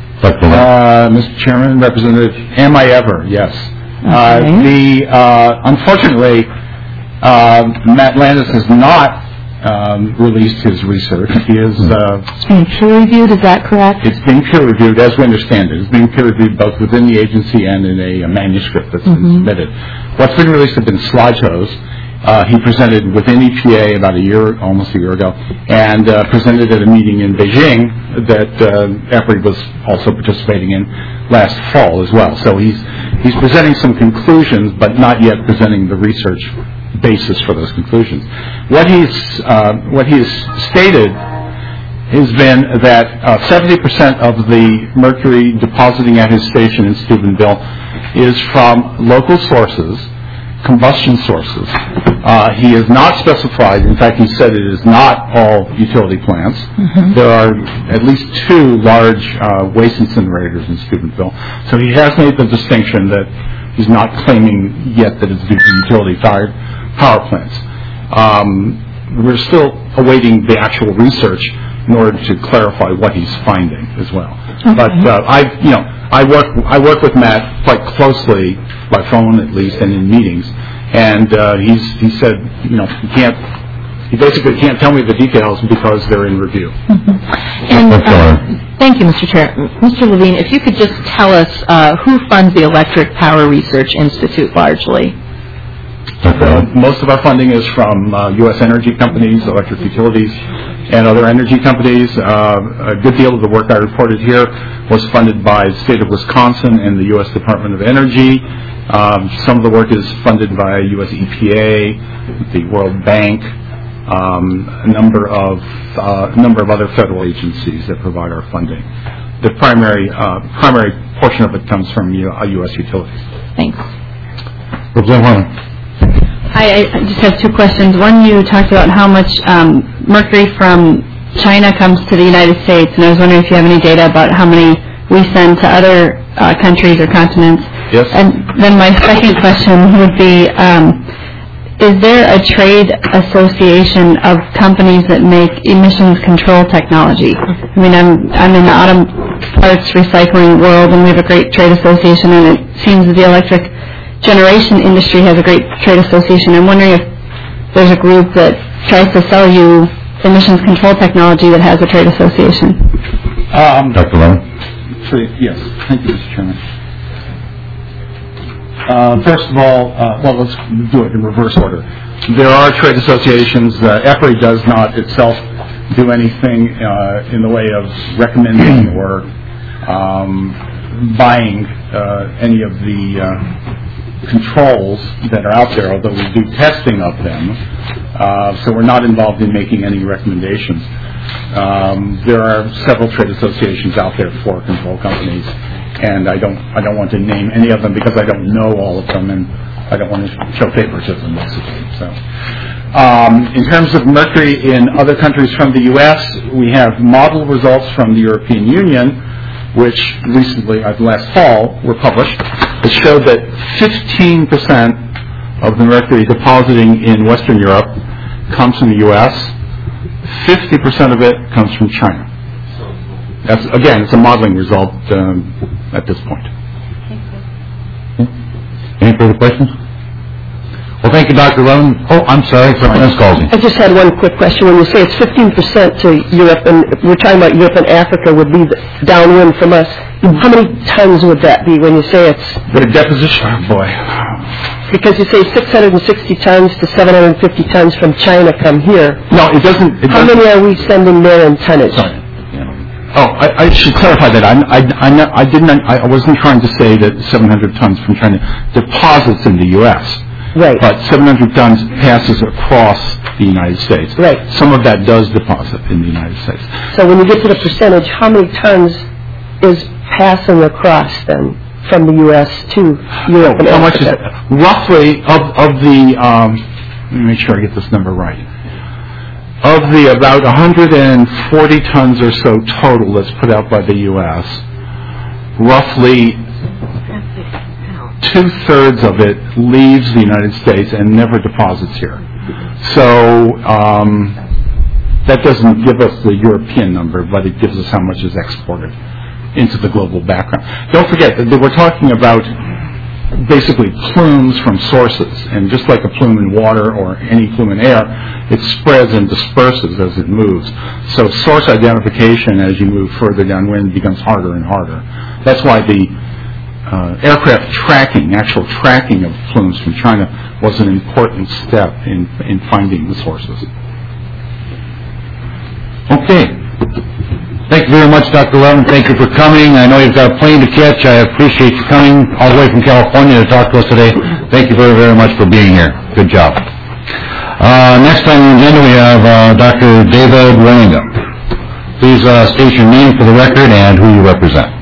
Uh, Mister Chairman, Representative, am I ever? Yes. Okay. Uh, the uh, unfortunately, uh, Matt Landis has not um, released his research. He is. Uh, it's being peer reviewed. Is that correct? It's being peer reviewed, as we understand it. It's being peer reviewed both within the agency and in a, a manuscript that's mm-hmm. been submitted. What's been released have been slideshows, Uh, he presented within E P A about a year, almost a year ago, and uh, presented at a meeting in Beijing that uh, EPRI was also participating in last fall as well. So he's he's presenting some conclusions, but not yet presenting the research basis for those conclusions. What he's uh, what he has stated has been that uh, seventy percent of the mercury depositing at his station in Steubenville is from local sources, combustion sources. Uh, he has not specified, in fact he said it is not all utility plants. Mm-hmm. There are at least two large uh, waste incinerators in Steubenville. So he has made the distinction that he's not claiming yet that it's due to utility-fired power plants. Um, we're still awaiting the actual research in order to clarify what he's finding as well. Okay. But uh, I, you know, I work I work with Matt quite closely by phone at least and in meetings, and uh, he's he said you know he can't he basically can't tell me the details because they're in review. Mm-hmm. And uh, thank you, Mister Chair. Mister Levine, if you could just tell us uh, who funds the Electric Power Research Institute largely. Uh, most of our funding is from uh, U S energy companies, electric utilities, and other energy companies. Uh, a good deal of the work I reported here was funded by the state of Wisconsin and the U S Department of Energy. Um, some of the work is funded by U S E P A, the World Bank, um, a number of uh, a number of other federal agencies that provide our funding. The primary uh, primary portion of it comes from U S utilities. Thanks. Representative Hi, I just have two questions. One, you talked about how much um, mercury from China comes to the United States, and I was wondering if you have any data about how many we send to other uh, countries or continents. Yes. And then my second question would be, um, is there a trade association of companies that make emissions control technology? I mean, I'm I'm in the auto parts recycling world, and we have a great trade association, and it seems that the electric generation industry has a great trade association. I'm wondering if there's a group that tries to sell you emissions control technology that has a trade association. Um, Doctor Levin. Yes, thank you, Mister Chairman. Uh, first of all, uh, well, let's do it in reverse order. There are trade associations. Uh, EPRI does not itself do anything uh, in the way of recommending or um, buying uh, any of the uh, controls that are out there, although we do testing of them. Uh, so we're not involved in making any recommendations. Um, there are several trade associations out there for control companies, and I don't I don't want to name any of them because I don't know all of them, and I don't want to show favoritism, basically. So, um, in terms of mercury in other countries from the U S, we have model results from the European Union, which recently, uh, last fall, were published. It showed that fifteen percent of the mercury depositing in Western Europe comes from the U S, fifty percent of it comes from China. That's, again, it's a modeling result um, at this point. Any further questions? Well, thank you, Doctor Levin. Oh, I'm sorry, Miz Causey. I just had one quick question. When you say it's fifteen percent to Europe, and we're talking about Europe and Africa would be downwind from us, how many tons would that be when you say it's... The deposition, oh boy. Because you say six hundred sixty tons to seven hundred fifty tons from China come here. No, it doesn't... It how doesn't, many are we sending there in tonnage? Sorry. Oh, I, I should clarify that. I, I, I, I didn't. I wasn't trying to say that seven hundred tons from China deposits in the U S Right. But seven hundred tons passes across the United States. Right. Some of that does deposit in the United States. So when you get to the percentage, how many tons is passing across then from the U S to Europe and How Africa? much is it? Roughly of of the? Um, let me make sure I get this number right. Of the about one hundred forty tons or so total that's put out by the U S, roughly two-thirds of it leaves the United States and never deposits here. So um, that doesn't give us the European number, but it gives us how much is exported into the global background. Don't forget that we're talking about basically plumes from sources, and just like a plume in water or any plume in air, it spreads and disperses as it moves. So source identification as you move further downwind becomes harder and harder. That's why the uh, aircraft tracking, actual tracking of plumes from China was an important step in, in finding the sources. Okay. Thank you very much, Doctor Levin. Thank you for coming. I know you've got a plane to catch. I appreciate you coming all the way from California to talk to us today. Thank you very, very much for being here. Good job. Uh, next on the agenda we have uh, Doctor David Wallinga. Please uh, state your name for the record and who you represent.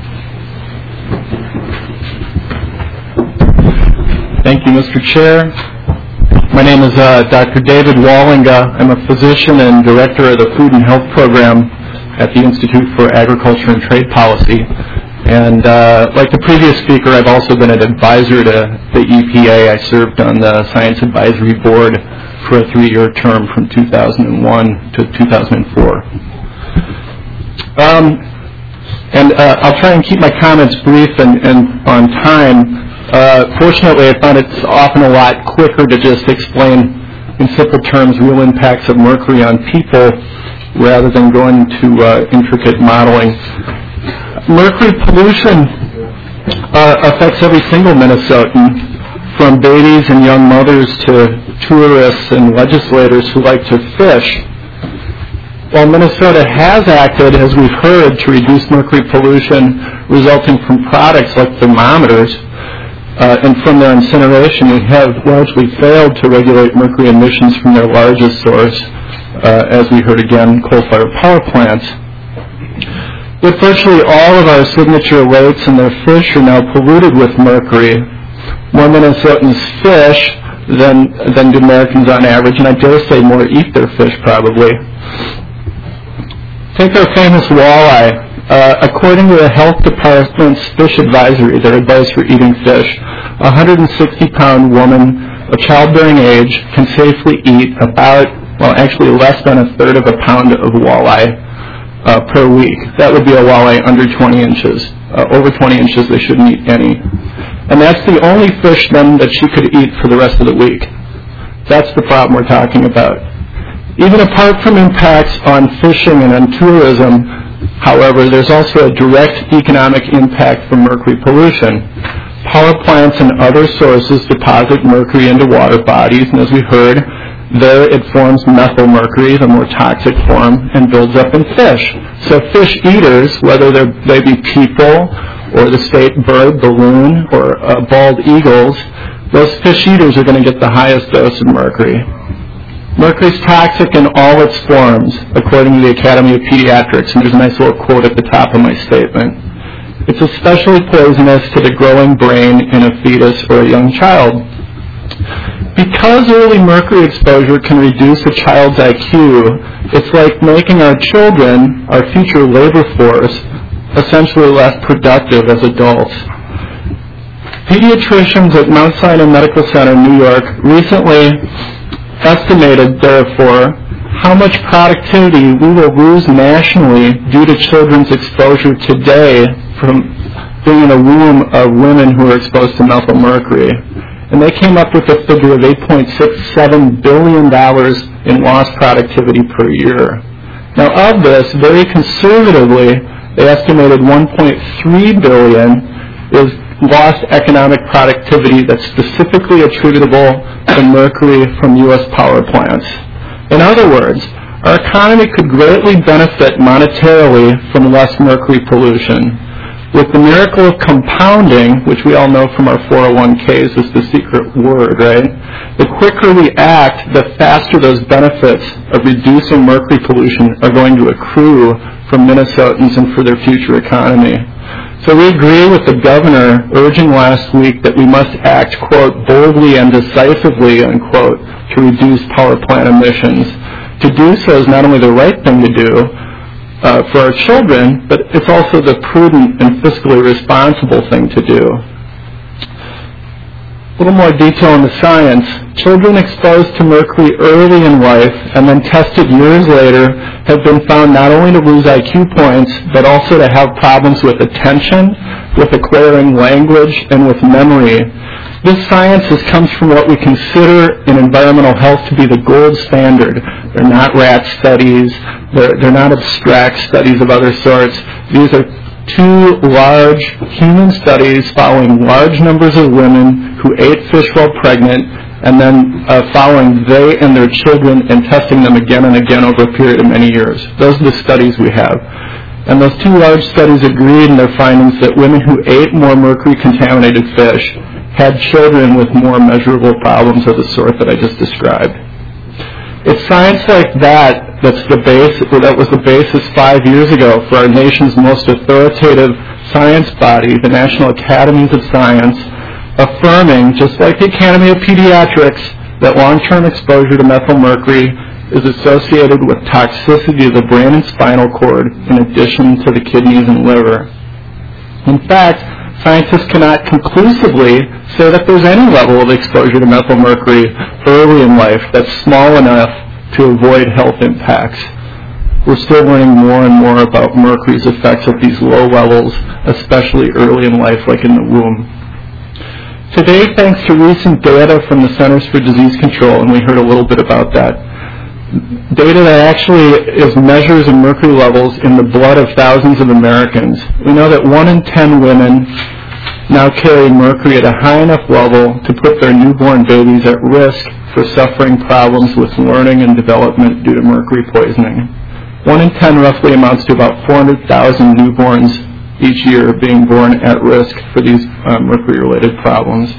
Thank you, Mister Chair. My name is uh, Doctor David Wallinga. I'm a physician and director of the Food and Health Program at the Institute for Agriculture and Trade Policy. And uh, like the previous speaker, I've also been an advisor to the E P A. I served on the Science Advisory Board for a three-year term from two thousand one to two thousand four. Um, and uh, I'll try and keep my comments brief and, and on time. Uh, fortunately, I found it's often a lot quicker to just explain in simple terms real impacts of mercury on people rather than going into uh, intricate modeling. Mercury pollution uh, affects every single Minnesotan, from babies and young mothers to tourists and legislators who like to fish. While Minnesota has acted, as we've heard, to reduce mercury pollution resulting from products like thermometers, Uh, and from their incineration, we have largely failed to regulate mercury emissions from their largest source, uh, as we heard again, coal-fired power plants. Yet virtually all of our signature lakes and their fish are now polluted with mercury. More Minnesotans fish than, than do Americans on average, and I dare say more eat their fish probably. Take our famous walleye. Uh, according to the Health Department's Fish Advisory, their advice for eating fish, a one hundred sixty pound woman of childbearing age can safely eat about, well, actually less than a third of a pound of walleye uh, per week. That would be a walleye under twenty inches. Uh, over twenty inches, they shouldn't eat any. And that's the only fish then that she could eat for the rest of the week. That's the problem we're talking about. Even apart from impacts on fishing and on tourism, however, there's also a direct economic impact from mercury pollution. Power plants and other sources deposit mercury into water bodies, and as we heard, there it forms methyl mercury, the more toxic form, and builds up in fish. So fish eaters, whether they be people or the state bird, the loon, or uh, bald eagles, those fish eaters are going to get the highest dose of mercury. Mercury is toxic in all its forms, according to the Academy of Pediatrics, and there's a nice little quote at the top of my statement. It's especially poisonous to the growing brain in a fetus or a young child. Because early mercury exposure can reduce a child's I Q, it's like making our children, our future labor force, essentially less productive as adults. Pediatricians at Mount Sinai Medical Center, New York, recently estimated, therefore, how much productivity we will lose nationally due to children's exposure today from being in a room of women who are exposed to methyl mercury. And they came up with a figure of eight point six seven billion dollars in lost productivity per year. Now, of this, very conservatively, they estimated one point three billion dollars is lost economic productivity that's specifically attributable to mercury from U S power plants. In other words, our economy could greatly benefit monetarily from less mercury pollution. With the miracle of compounding, which we all know from our four oh one Ks is the secret word, right? The quicker we act, the faster those benefits of reducing mercury pollution are going to accrue for Minnesotans and for their future economy. So we agree with the governor urging last week that we must act, quote, boldly and decisively, unquote, to reduce power plant emissions. To do so is not only the right thing to do uh, for our children, but it's also the prudent and fiscally responsible thing to do. A little more detail on the science. Children exposed to mercury early in life and then tested years later have been found not only to lose I Q points, but also to have problems with attention, with acquiring language, and with memory. This science has comes from what we consider in environmental health to be the gold standard. They're not rat studies. They're, they're not abstract studies of other sorts. These are two large human studies following large numbers of women who ate fish while pregnant, and then uh, following they and their children and testing them again and again over a period of many years. Those are the studies we have. And those two large studies agreed in their findings that women who ate more mercury-contaminated fish had children with more measurable problems of the sort that I just described. It's science like that that's the base, that was the basis five years ago for our nation's most authoritative science body, the National Academies of Science, affirming, just like the Academy of Pediatrics, that long-term exposure to methylmercury is associated with toxicity of the brain and spinal cord in addition to the kidneys and liver. In fact, scientists cannot conclusively say that there's any level of exposure to methylmercury early in life that's small enough to avoid health impacts. We're still learning more and more about mercury's effects at these low levels, especially early in life, like in the womb. Today, thanks to recent data from the Centers for Disease Control, and we heard a little bit about that, data that actually is measures of mercury levels in the blood of thousands of Americans, we know that one in ten women now carry mercury at a high enough level to put their newborn babies at risk for suffering problems with learning and development due to mercury poisoning. One in ten roughly amounts to about four hundred thousand newborns each year being born at risk for these uh, mercury-related problems.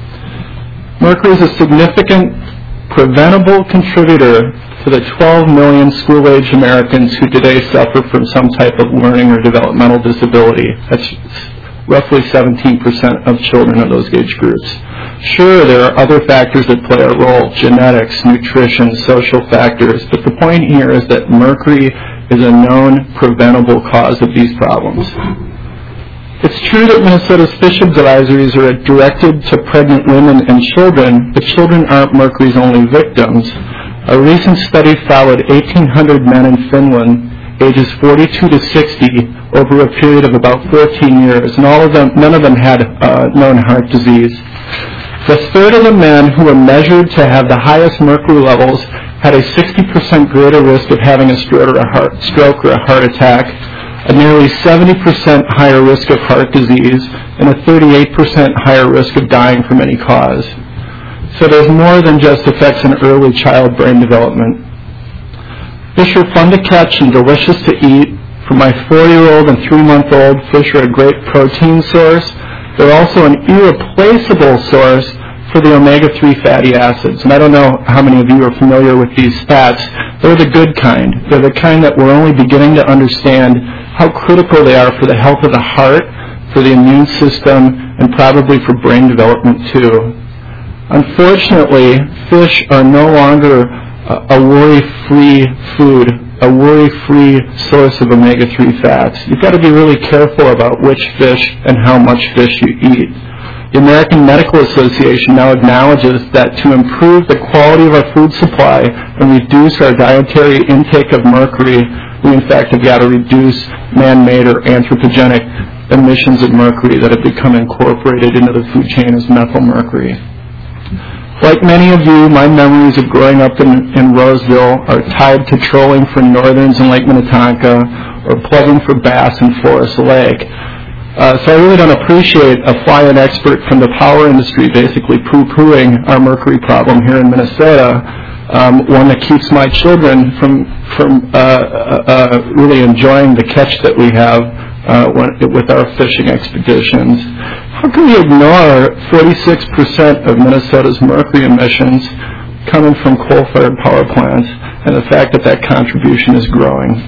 Mercury is a significant preventable contributor to the twelve million school-age Americans who today suffer from some type of learning or developmental disability. That's roughly seventeen percent of children of those age groups. Sure, there are other factors that play a role, genetics, nutrition, social factors, but the point here is that mercury is a known preventable cause of these problems. It's true that Minnesota's fish advisories are directed to pregnant women and children, but children aren't mercury's only victims. A recent study followed eighteen hundred men in Finland, ages forty-two to sixty, over a period of about fourteen years, and all of them, none of them had uh, known heart disease. The third of the men who were measured to have the highest mercury levels had a sixty percent greater risk of having a stroke or a heart, stroke or a heart attack, a nearly seventy percent higher risk of heart disease, and a thirty-eight percent higher risk of dying from any cause. So there's more than just effects on early child brain development. Fish are fun to catch and delicious to eat. For my four-year-old and three-month-old, fish are a great protein source. They're also an irreplaceable source for the omega three fatty acids. And I don't know how many of you are familiar with these fats. They're the good kind. They're the kind that we're only beginning to understand how critical they are for the health of the heart, for the immune system, and probably for brain development too. Unfortunately, fish are no longer a worry-free food, a worry-free source of omega three fats. You've got to be really careful about which fish and how much fish you eat. The American Medical Association now acknowledges that to improve the quality of our food supply and reduce our dietary intake of mercury, we in fact have got to reduce man-made or anthropogenic emissions of mercury that have become incorporated into the food chain as methylmercury. Like many of you, my memories of growing up in, in Roseville are tied to trolling for northerns in Lake Minnetonka or plugging for bass in Forest Lake. Uh, so I really don't appreciate a fly-in expert from the power industry basically poo-pooing our mercury problem here in Minnesota, um, one that keeps my children from, from uh, uh, really enjoying the catch that we have uh, when, with our fishing expeditions. How can we ignore forty-six percent of Minnesota's mercury emissions coming from coal-fired power plants and the fact that that contribution is growing?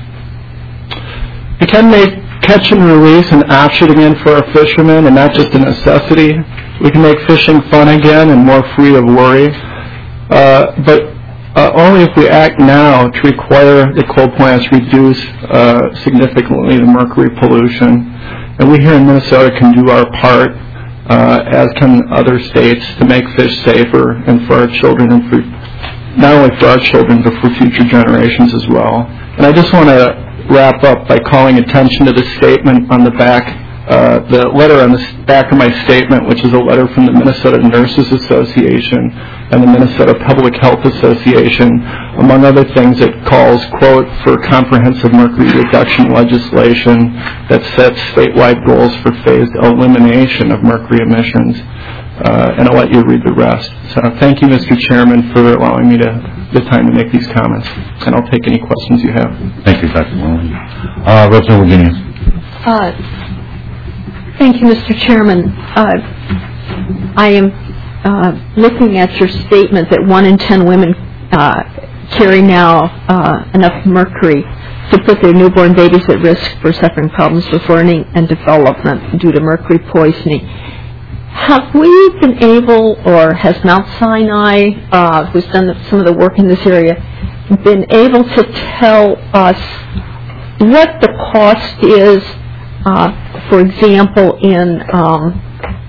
We can make catch and release an option again for our fishermen and not just a necessity. We can make fishing fun again and more free of worry, uh, but uh, only if we act now to require the coal plants reduce uh, significantly the mercury pollution. And we here in Minnesota can do our part, uh, as can other states, to make fish safer and for our children and for not only for our children but for future generations as well. And I just want to wrap up by calling attention to the statement on the back uh, the letter on the back of my statement, which is a letter from the Minnesota Nurses Association and the Minnesota Public Health Association. Among other things, it calls, quote, for comprehensive mercury reduction legislation that sets statewide goals for phased elimination of mercury emissions. Uh, and I'll let you read the rest. So thank you, Mister Chairman, for allowing me to the time to make these comments. And I'll take any questions you have. Thank you, Doctor Williams. Uh, Representative Virginia. Uh, thank you, Mister Chairman. Uh, I am uh, looking at your statement that one in ten women uh, carry now uh, enough mercury to put their newborn babies at risk for suffering problems with learning and development due to mercury poisoning. Have we been able, or has Mount Sinai, uh, who's done some of the work in this area, been able to tell us what the cost is, uh, for example, in um,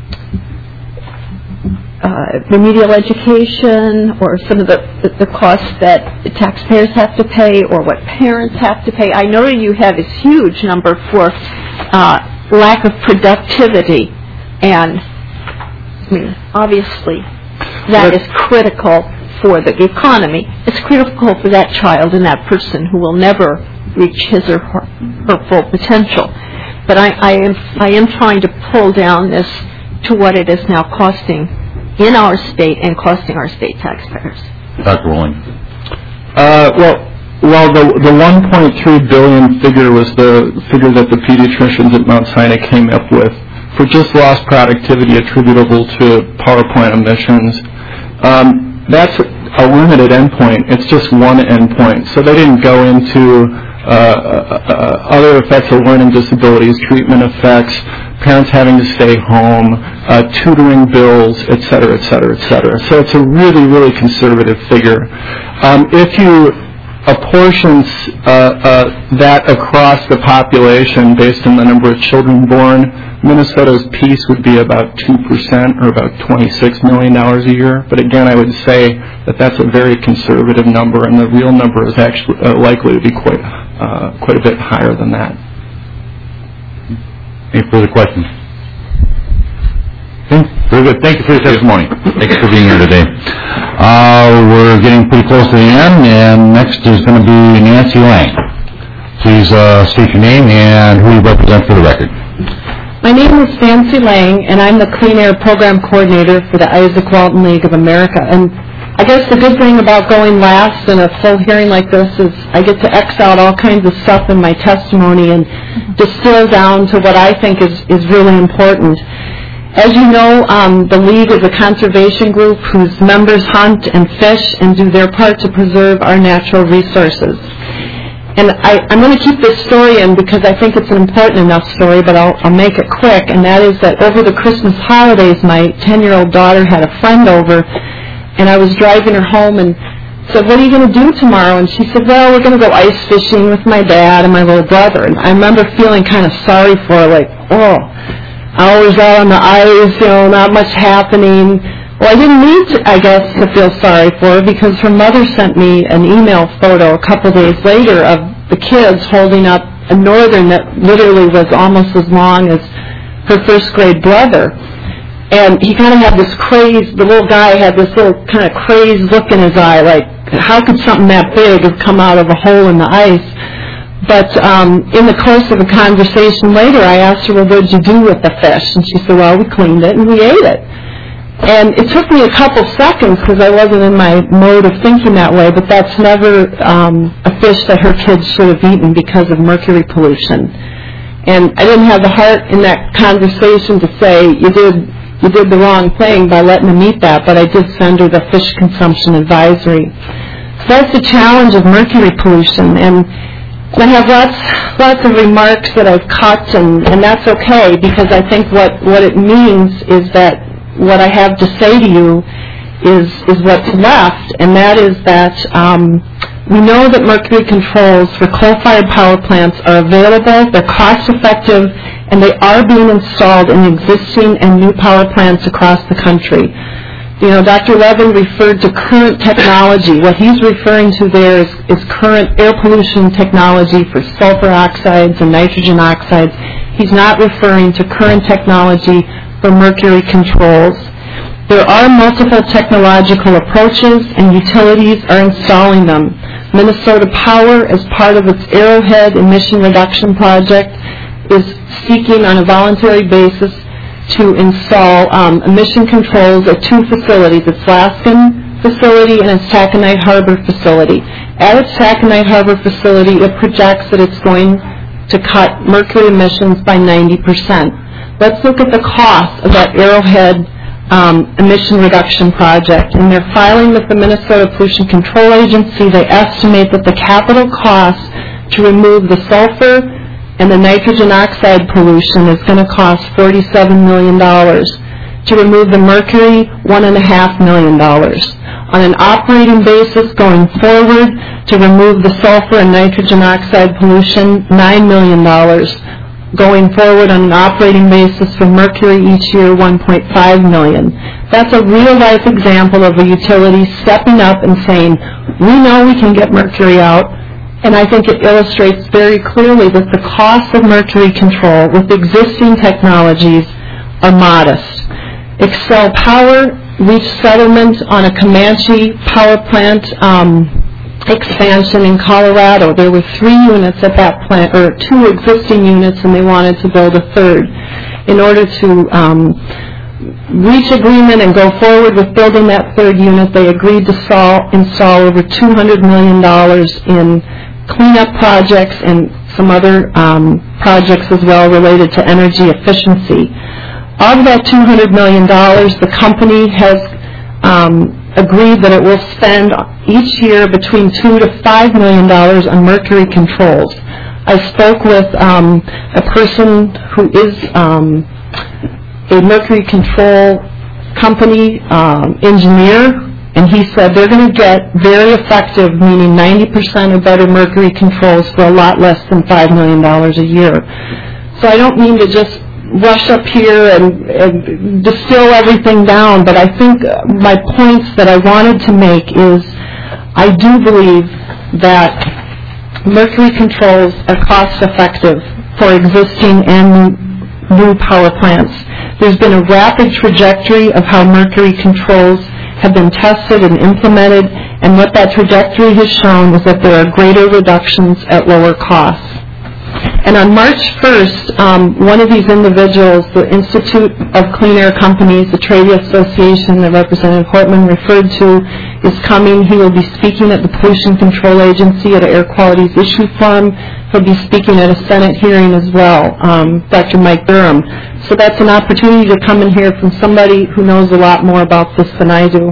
uh, remedial education, or some of the, the, the costs that the taxpayers have to pay, or what parents have to pay? I know you have this huge number for uh, lack of productivity, and I mean, obviously, that is critical for the economy. It's critical for that child and that person who will never reach his or her, her full potential. But I, I am I am trying to pull down this to what it is now costing in our state and costing our state taxpayers. Doctor Williams. Uh, well, well, the the one point three billion figure was the figure that the pediatricians at Mount Sinai came up with for just lost productivity attributable to power plant emissions. Um, that's a limited endpoint. It's just one endpoint. So they didn't go into uh, uh, other effects of learning disabilities, treatment effects, parents having to stay home, uh, tutoring bills, et cetera, et cetera, et cetera. So it's a really, really conservative figure. Um, if you apportion uh, uh, that across the population based on the number of children born, Minnesota's piece would be about two percent, or about twenty-six million dollars a year. But again, I would say that that's a very conservative number, and the real number is actually uh, likely to be quite uh, quite a bit higher than that. Any further questions? Okay, very good. Thank you for your testimony. Thanks for being here today. Uh, we're getting pretty close to the end, and next is going to be Nancy Lang. Please uh, state your name and who you represent for the record. My name is Nancy Lang, and I'm the Clean Air Program Coordinator for the Isaac Walton League of America. And I guess the good thing about going last in a full hearing like this is I get to X out all kinds of stuff in my testimony and distill down to what I think is, is really important. As you know, um, the League is a conservation group whose members hunt and fish and do their part to preserve our natural resources. And I, I'm going to keep this story in because I think it's an important enough story, but I'll, I'll make it quick. And that is that over the Christmas holidays, my ten-year-old daughter had a friend over, and I was driving her home and said, "What are you going to do tomorrow?" And she said, "Well, we're going to go ice fishing with my dad and my little brother." And I remember feeling kind of sorry for her, like, oh, hours out on the ice, you know, not much happening. Well, I didn't need to, I guess, to feel sorry for her because her mother sent me an email photo a couple days later of the kids holding up a northern that literally was almost as long as her first grade brother. And he kind of had this crazed, the little guy had this little kind of crazed look in his eye, like, how could something that big have come out of a hole in the ice? But um, in the course of a conversation later, I asked her, well, what did you do with the fish? And she said, well, we cleaned it and we ate it. And it took me a couple seconds because I wasn't in my mode of thinking that way, but that's never um, a fish that her kids should have eaten because of mercury pollution. And I didn't have the heart in that conversation to say, you did you did the wrong thing by letting them eat that, but I did send her the fish consumption advisory. So that's the challenge of mercury pollution. And I have lots lots of remarks that I've cut, and, and that's okay because I think what, what it means is that what I have to say to you is is what's left, and that is that um, we know that mercury controls for coal-fired power plants are available, they're cost-effective, and they are being installed in existing and new power plants across the country. You know, Doctor Levin referred to current technology. What he's referring to there is, is current air pollution technology for sulfur oxides and nitrogen oxides. He's not referring to current technology for mercury controls. There are multiple technological approaches, and utilities are installing them. Minnesota Power, as part of its Arrowhead emission reduction project, is seeking on a voluntary basis to install um, emission controls at two facilities, its Laskin facility and its Taconite Harbor facility. At its Taconite Harbor facility, it projects that it's going to cut mercury emissions by ninety percent. Let's look at the cost of that Arrowhead um, emission reduction project. In their filing with the Minnesota Pollution Control Agency, they estimate that the capital cost to remove the sulfur and the nitrogen oxide pollution is going to cost forty-seven million dollars. To remove the mercury, one point five million dollars. On an operating basis going forward, to remove the sulfur and nitrogen oxide pollution, nine million dollars. Going forward on an operating basis for mercury each year, one point five million dollars. That's a real-life example of a utility stepping up and saying, we know we can get mercury out, and I think it illustrates very clearly that the costs of mercury control with existing technologies are modest. Excel Power reached settlement on a Comanche power plant um, expansion in Colorado. There were three units at that plant, or two existing units, and they wanted to build a third. In order to um, reach agreement and go forward with building that third unit, they agreed to sol- install over two hundred million dollars in cleanup projects and some other um, projects as well related to energy efficiency. Of that two hundred million dollars, the company has um, agreed that it will spend each year between two to five million dollars on mercury controls. I spoke with um, a person who is um, a mercury control company um, engineer, and he said they're going to get very effective, meaning ninety percent or better mercury controls for a lot less than five million dollars a year. So I don't mean to just rush up here and, and distill everything down, but I think my points that I wanted to make is I do believe that mercury controls are cost effective for existing and new power plants. There's been a rapid trajectory of how mercury controls have been tested and implemented, and what that trajectory has shown is that there are greater reductions at lower costs. And on March first, um, one of these individuals, the Institute of Clean Air Companies, the trade association that Representative Hortman referred to, is coming. He will be speaking at the Pollution Control Agency at an Air Qualities Issue Forum. He'll be speaking at a Senate hearing as well, um, Doctor Mike Durham. So that's an opportunity to come and hear from somebody who knows a lot more about this than I do.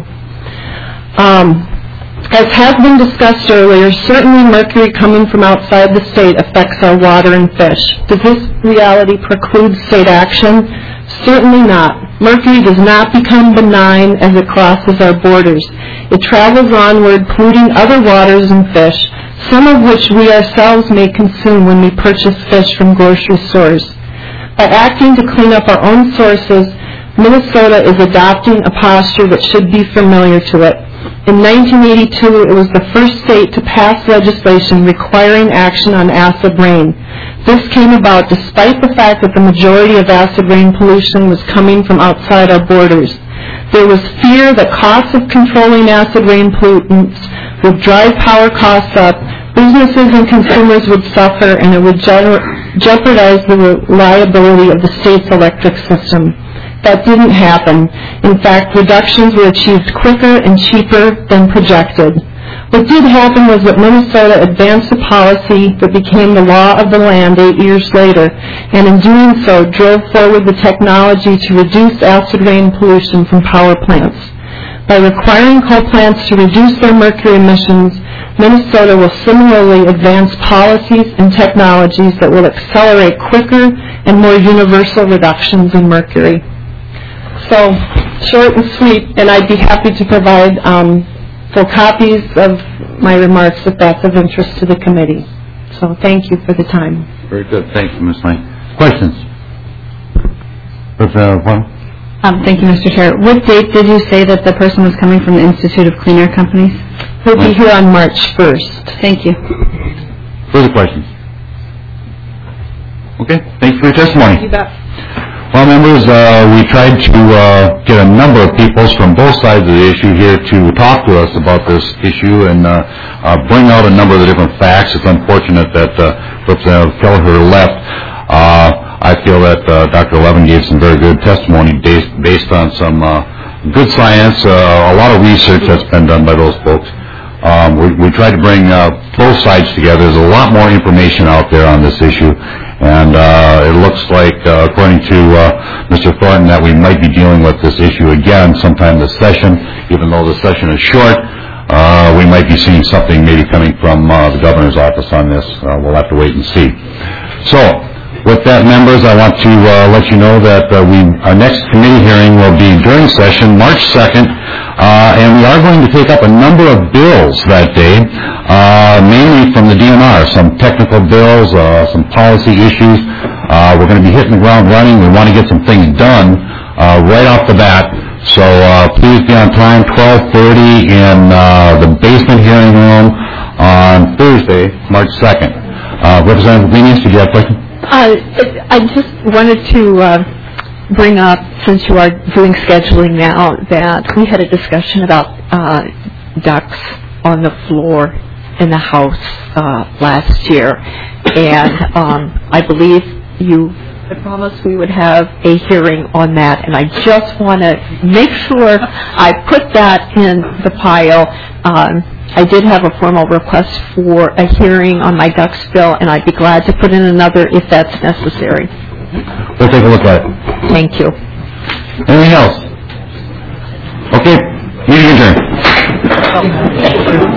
Um, As has been discussed earlier, certainly mercury coming from outside the state affects our water and fish. Does this reality preclude state action? Certainly not. Mercury does not become benign as it crosses our borders. It travels onward, polluting other waters and fish, some of which we ourselves may consume when we purchase fish from grocery stores. By acting to clean up our own sources, Minnesota is adopting a posture that should be familiar to it. In nineteen eighty-two, it was the first state to pass legislation requiring action on acid rain. This came about despite the fact that the majority of acid rain pollution was coming from outside our borders. There was fear that costs of controlling acid rain pollutants would drive power costs up, businesses and consumers would suffer, and it would je- jeopardize the reliability of the state's electric system. That didn't happen. In fact, reductions were achieved quicker and cheaper than projected. What did happen was that Minnesota advanced a policy that became the law of the land eight years later, and in doing so drove forward the technology to reduce acid rain pollution from power plants. By requiring coal plants to reduce their mercury emissions, Minnesota will similarly advance policies and technologies that will accelerate quicker and more universal reductions in mercury. So, short and sweet, and I'd be happy to provide um, full copies of my remarks if that's of interest to the committee. So, thank you for the time. Very good. Thank you, Miz Lang. Questions? Representative Horn? Um, Thank you, Mister Chair. What date did you say that the person was coming from the Institute of Clean Air Companies? He'll be here on March first. Thank you. Further questions? Okay, thanks for your testimony. You bet. Well, members, uh, we tried to uh, get a number of people from both sides of the issue here to talk to us about this issue and uh, uh, bring out a number of the different facts. It's unfortunate that uh, Representative Kelleher left. Uh, I feel that uh, Doctor Levin gave some very good testimony based, based on some uh, good science, uh, a lot of research that's been done by those folks. Um, we, we tried to bring uh, both sides together. There's a lot more information out there on this issue, and uh, it looks like, uh, according to uh, Mister Thornton, that we might be dealing with this issue again sometime this session. Even though the session is short, uh, we might be seeing something maybe coming from uh, the governor's office on this. Uh, we'll have to wait and see. So, with that, members, I want to uh, let you know that uh, we our next committee hearing will be during session, March second, uh, and we are going to take up a number of bills that day, uh, mainly from the D N R, some technical bills, uh, some policy issues. Uh, we're going to be hitting the ground running. We want to get some things done uh, right off the bat. So uh, please be on time, twelve thirty in uh, the basement hearing room on Thursday, March second. Uh, Representative Lenius, did you have a question? Uh, I just wanted to uh, bring up, since you are doing scheduling now, that we had a discussion about uh, ducks on the floor in the House uh, last year, and um, I believe you had promised we would have a hearing on that, and I just want to make sure I put that in the pile. Um, I did have a formal request for a hearing on my ducks bill, and I'd be glad to put in another if that's necessary. We'll take a look at it. Thank you. Anything else? Okay, meeting adjourned.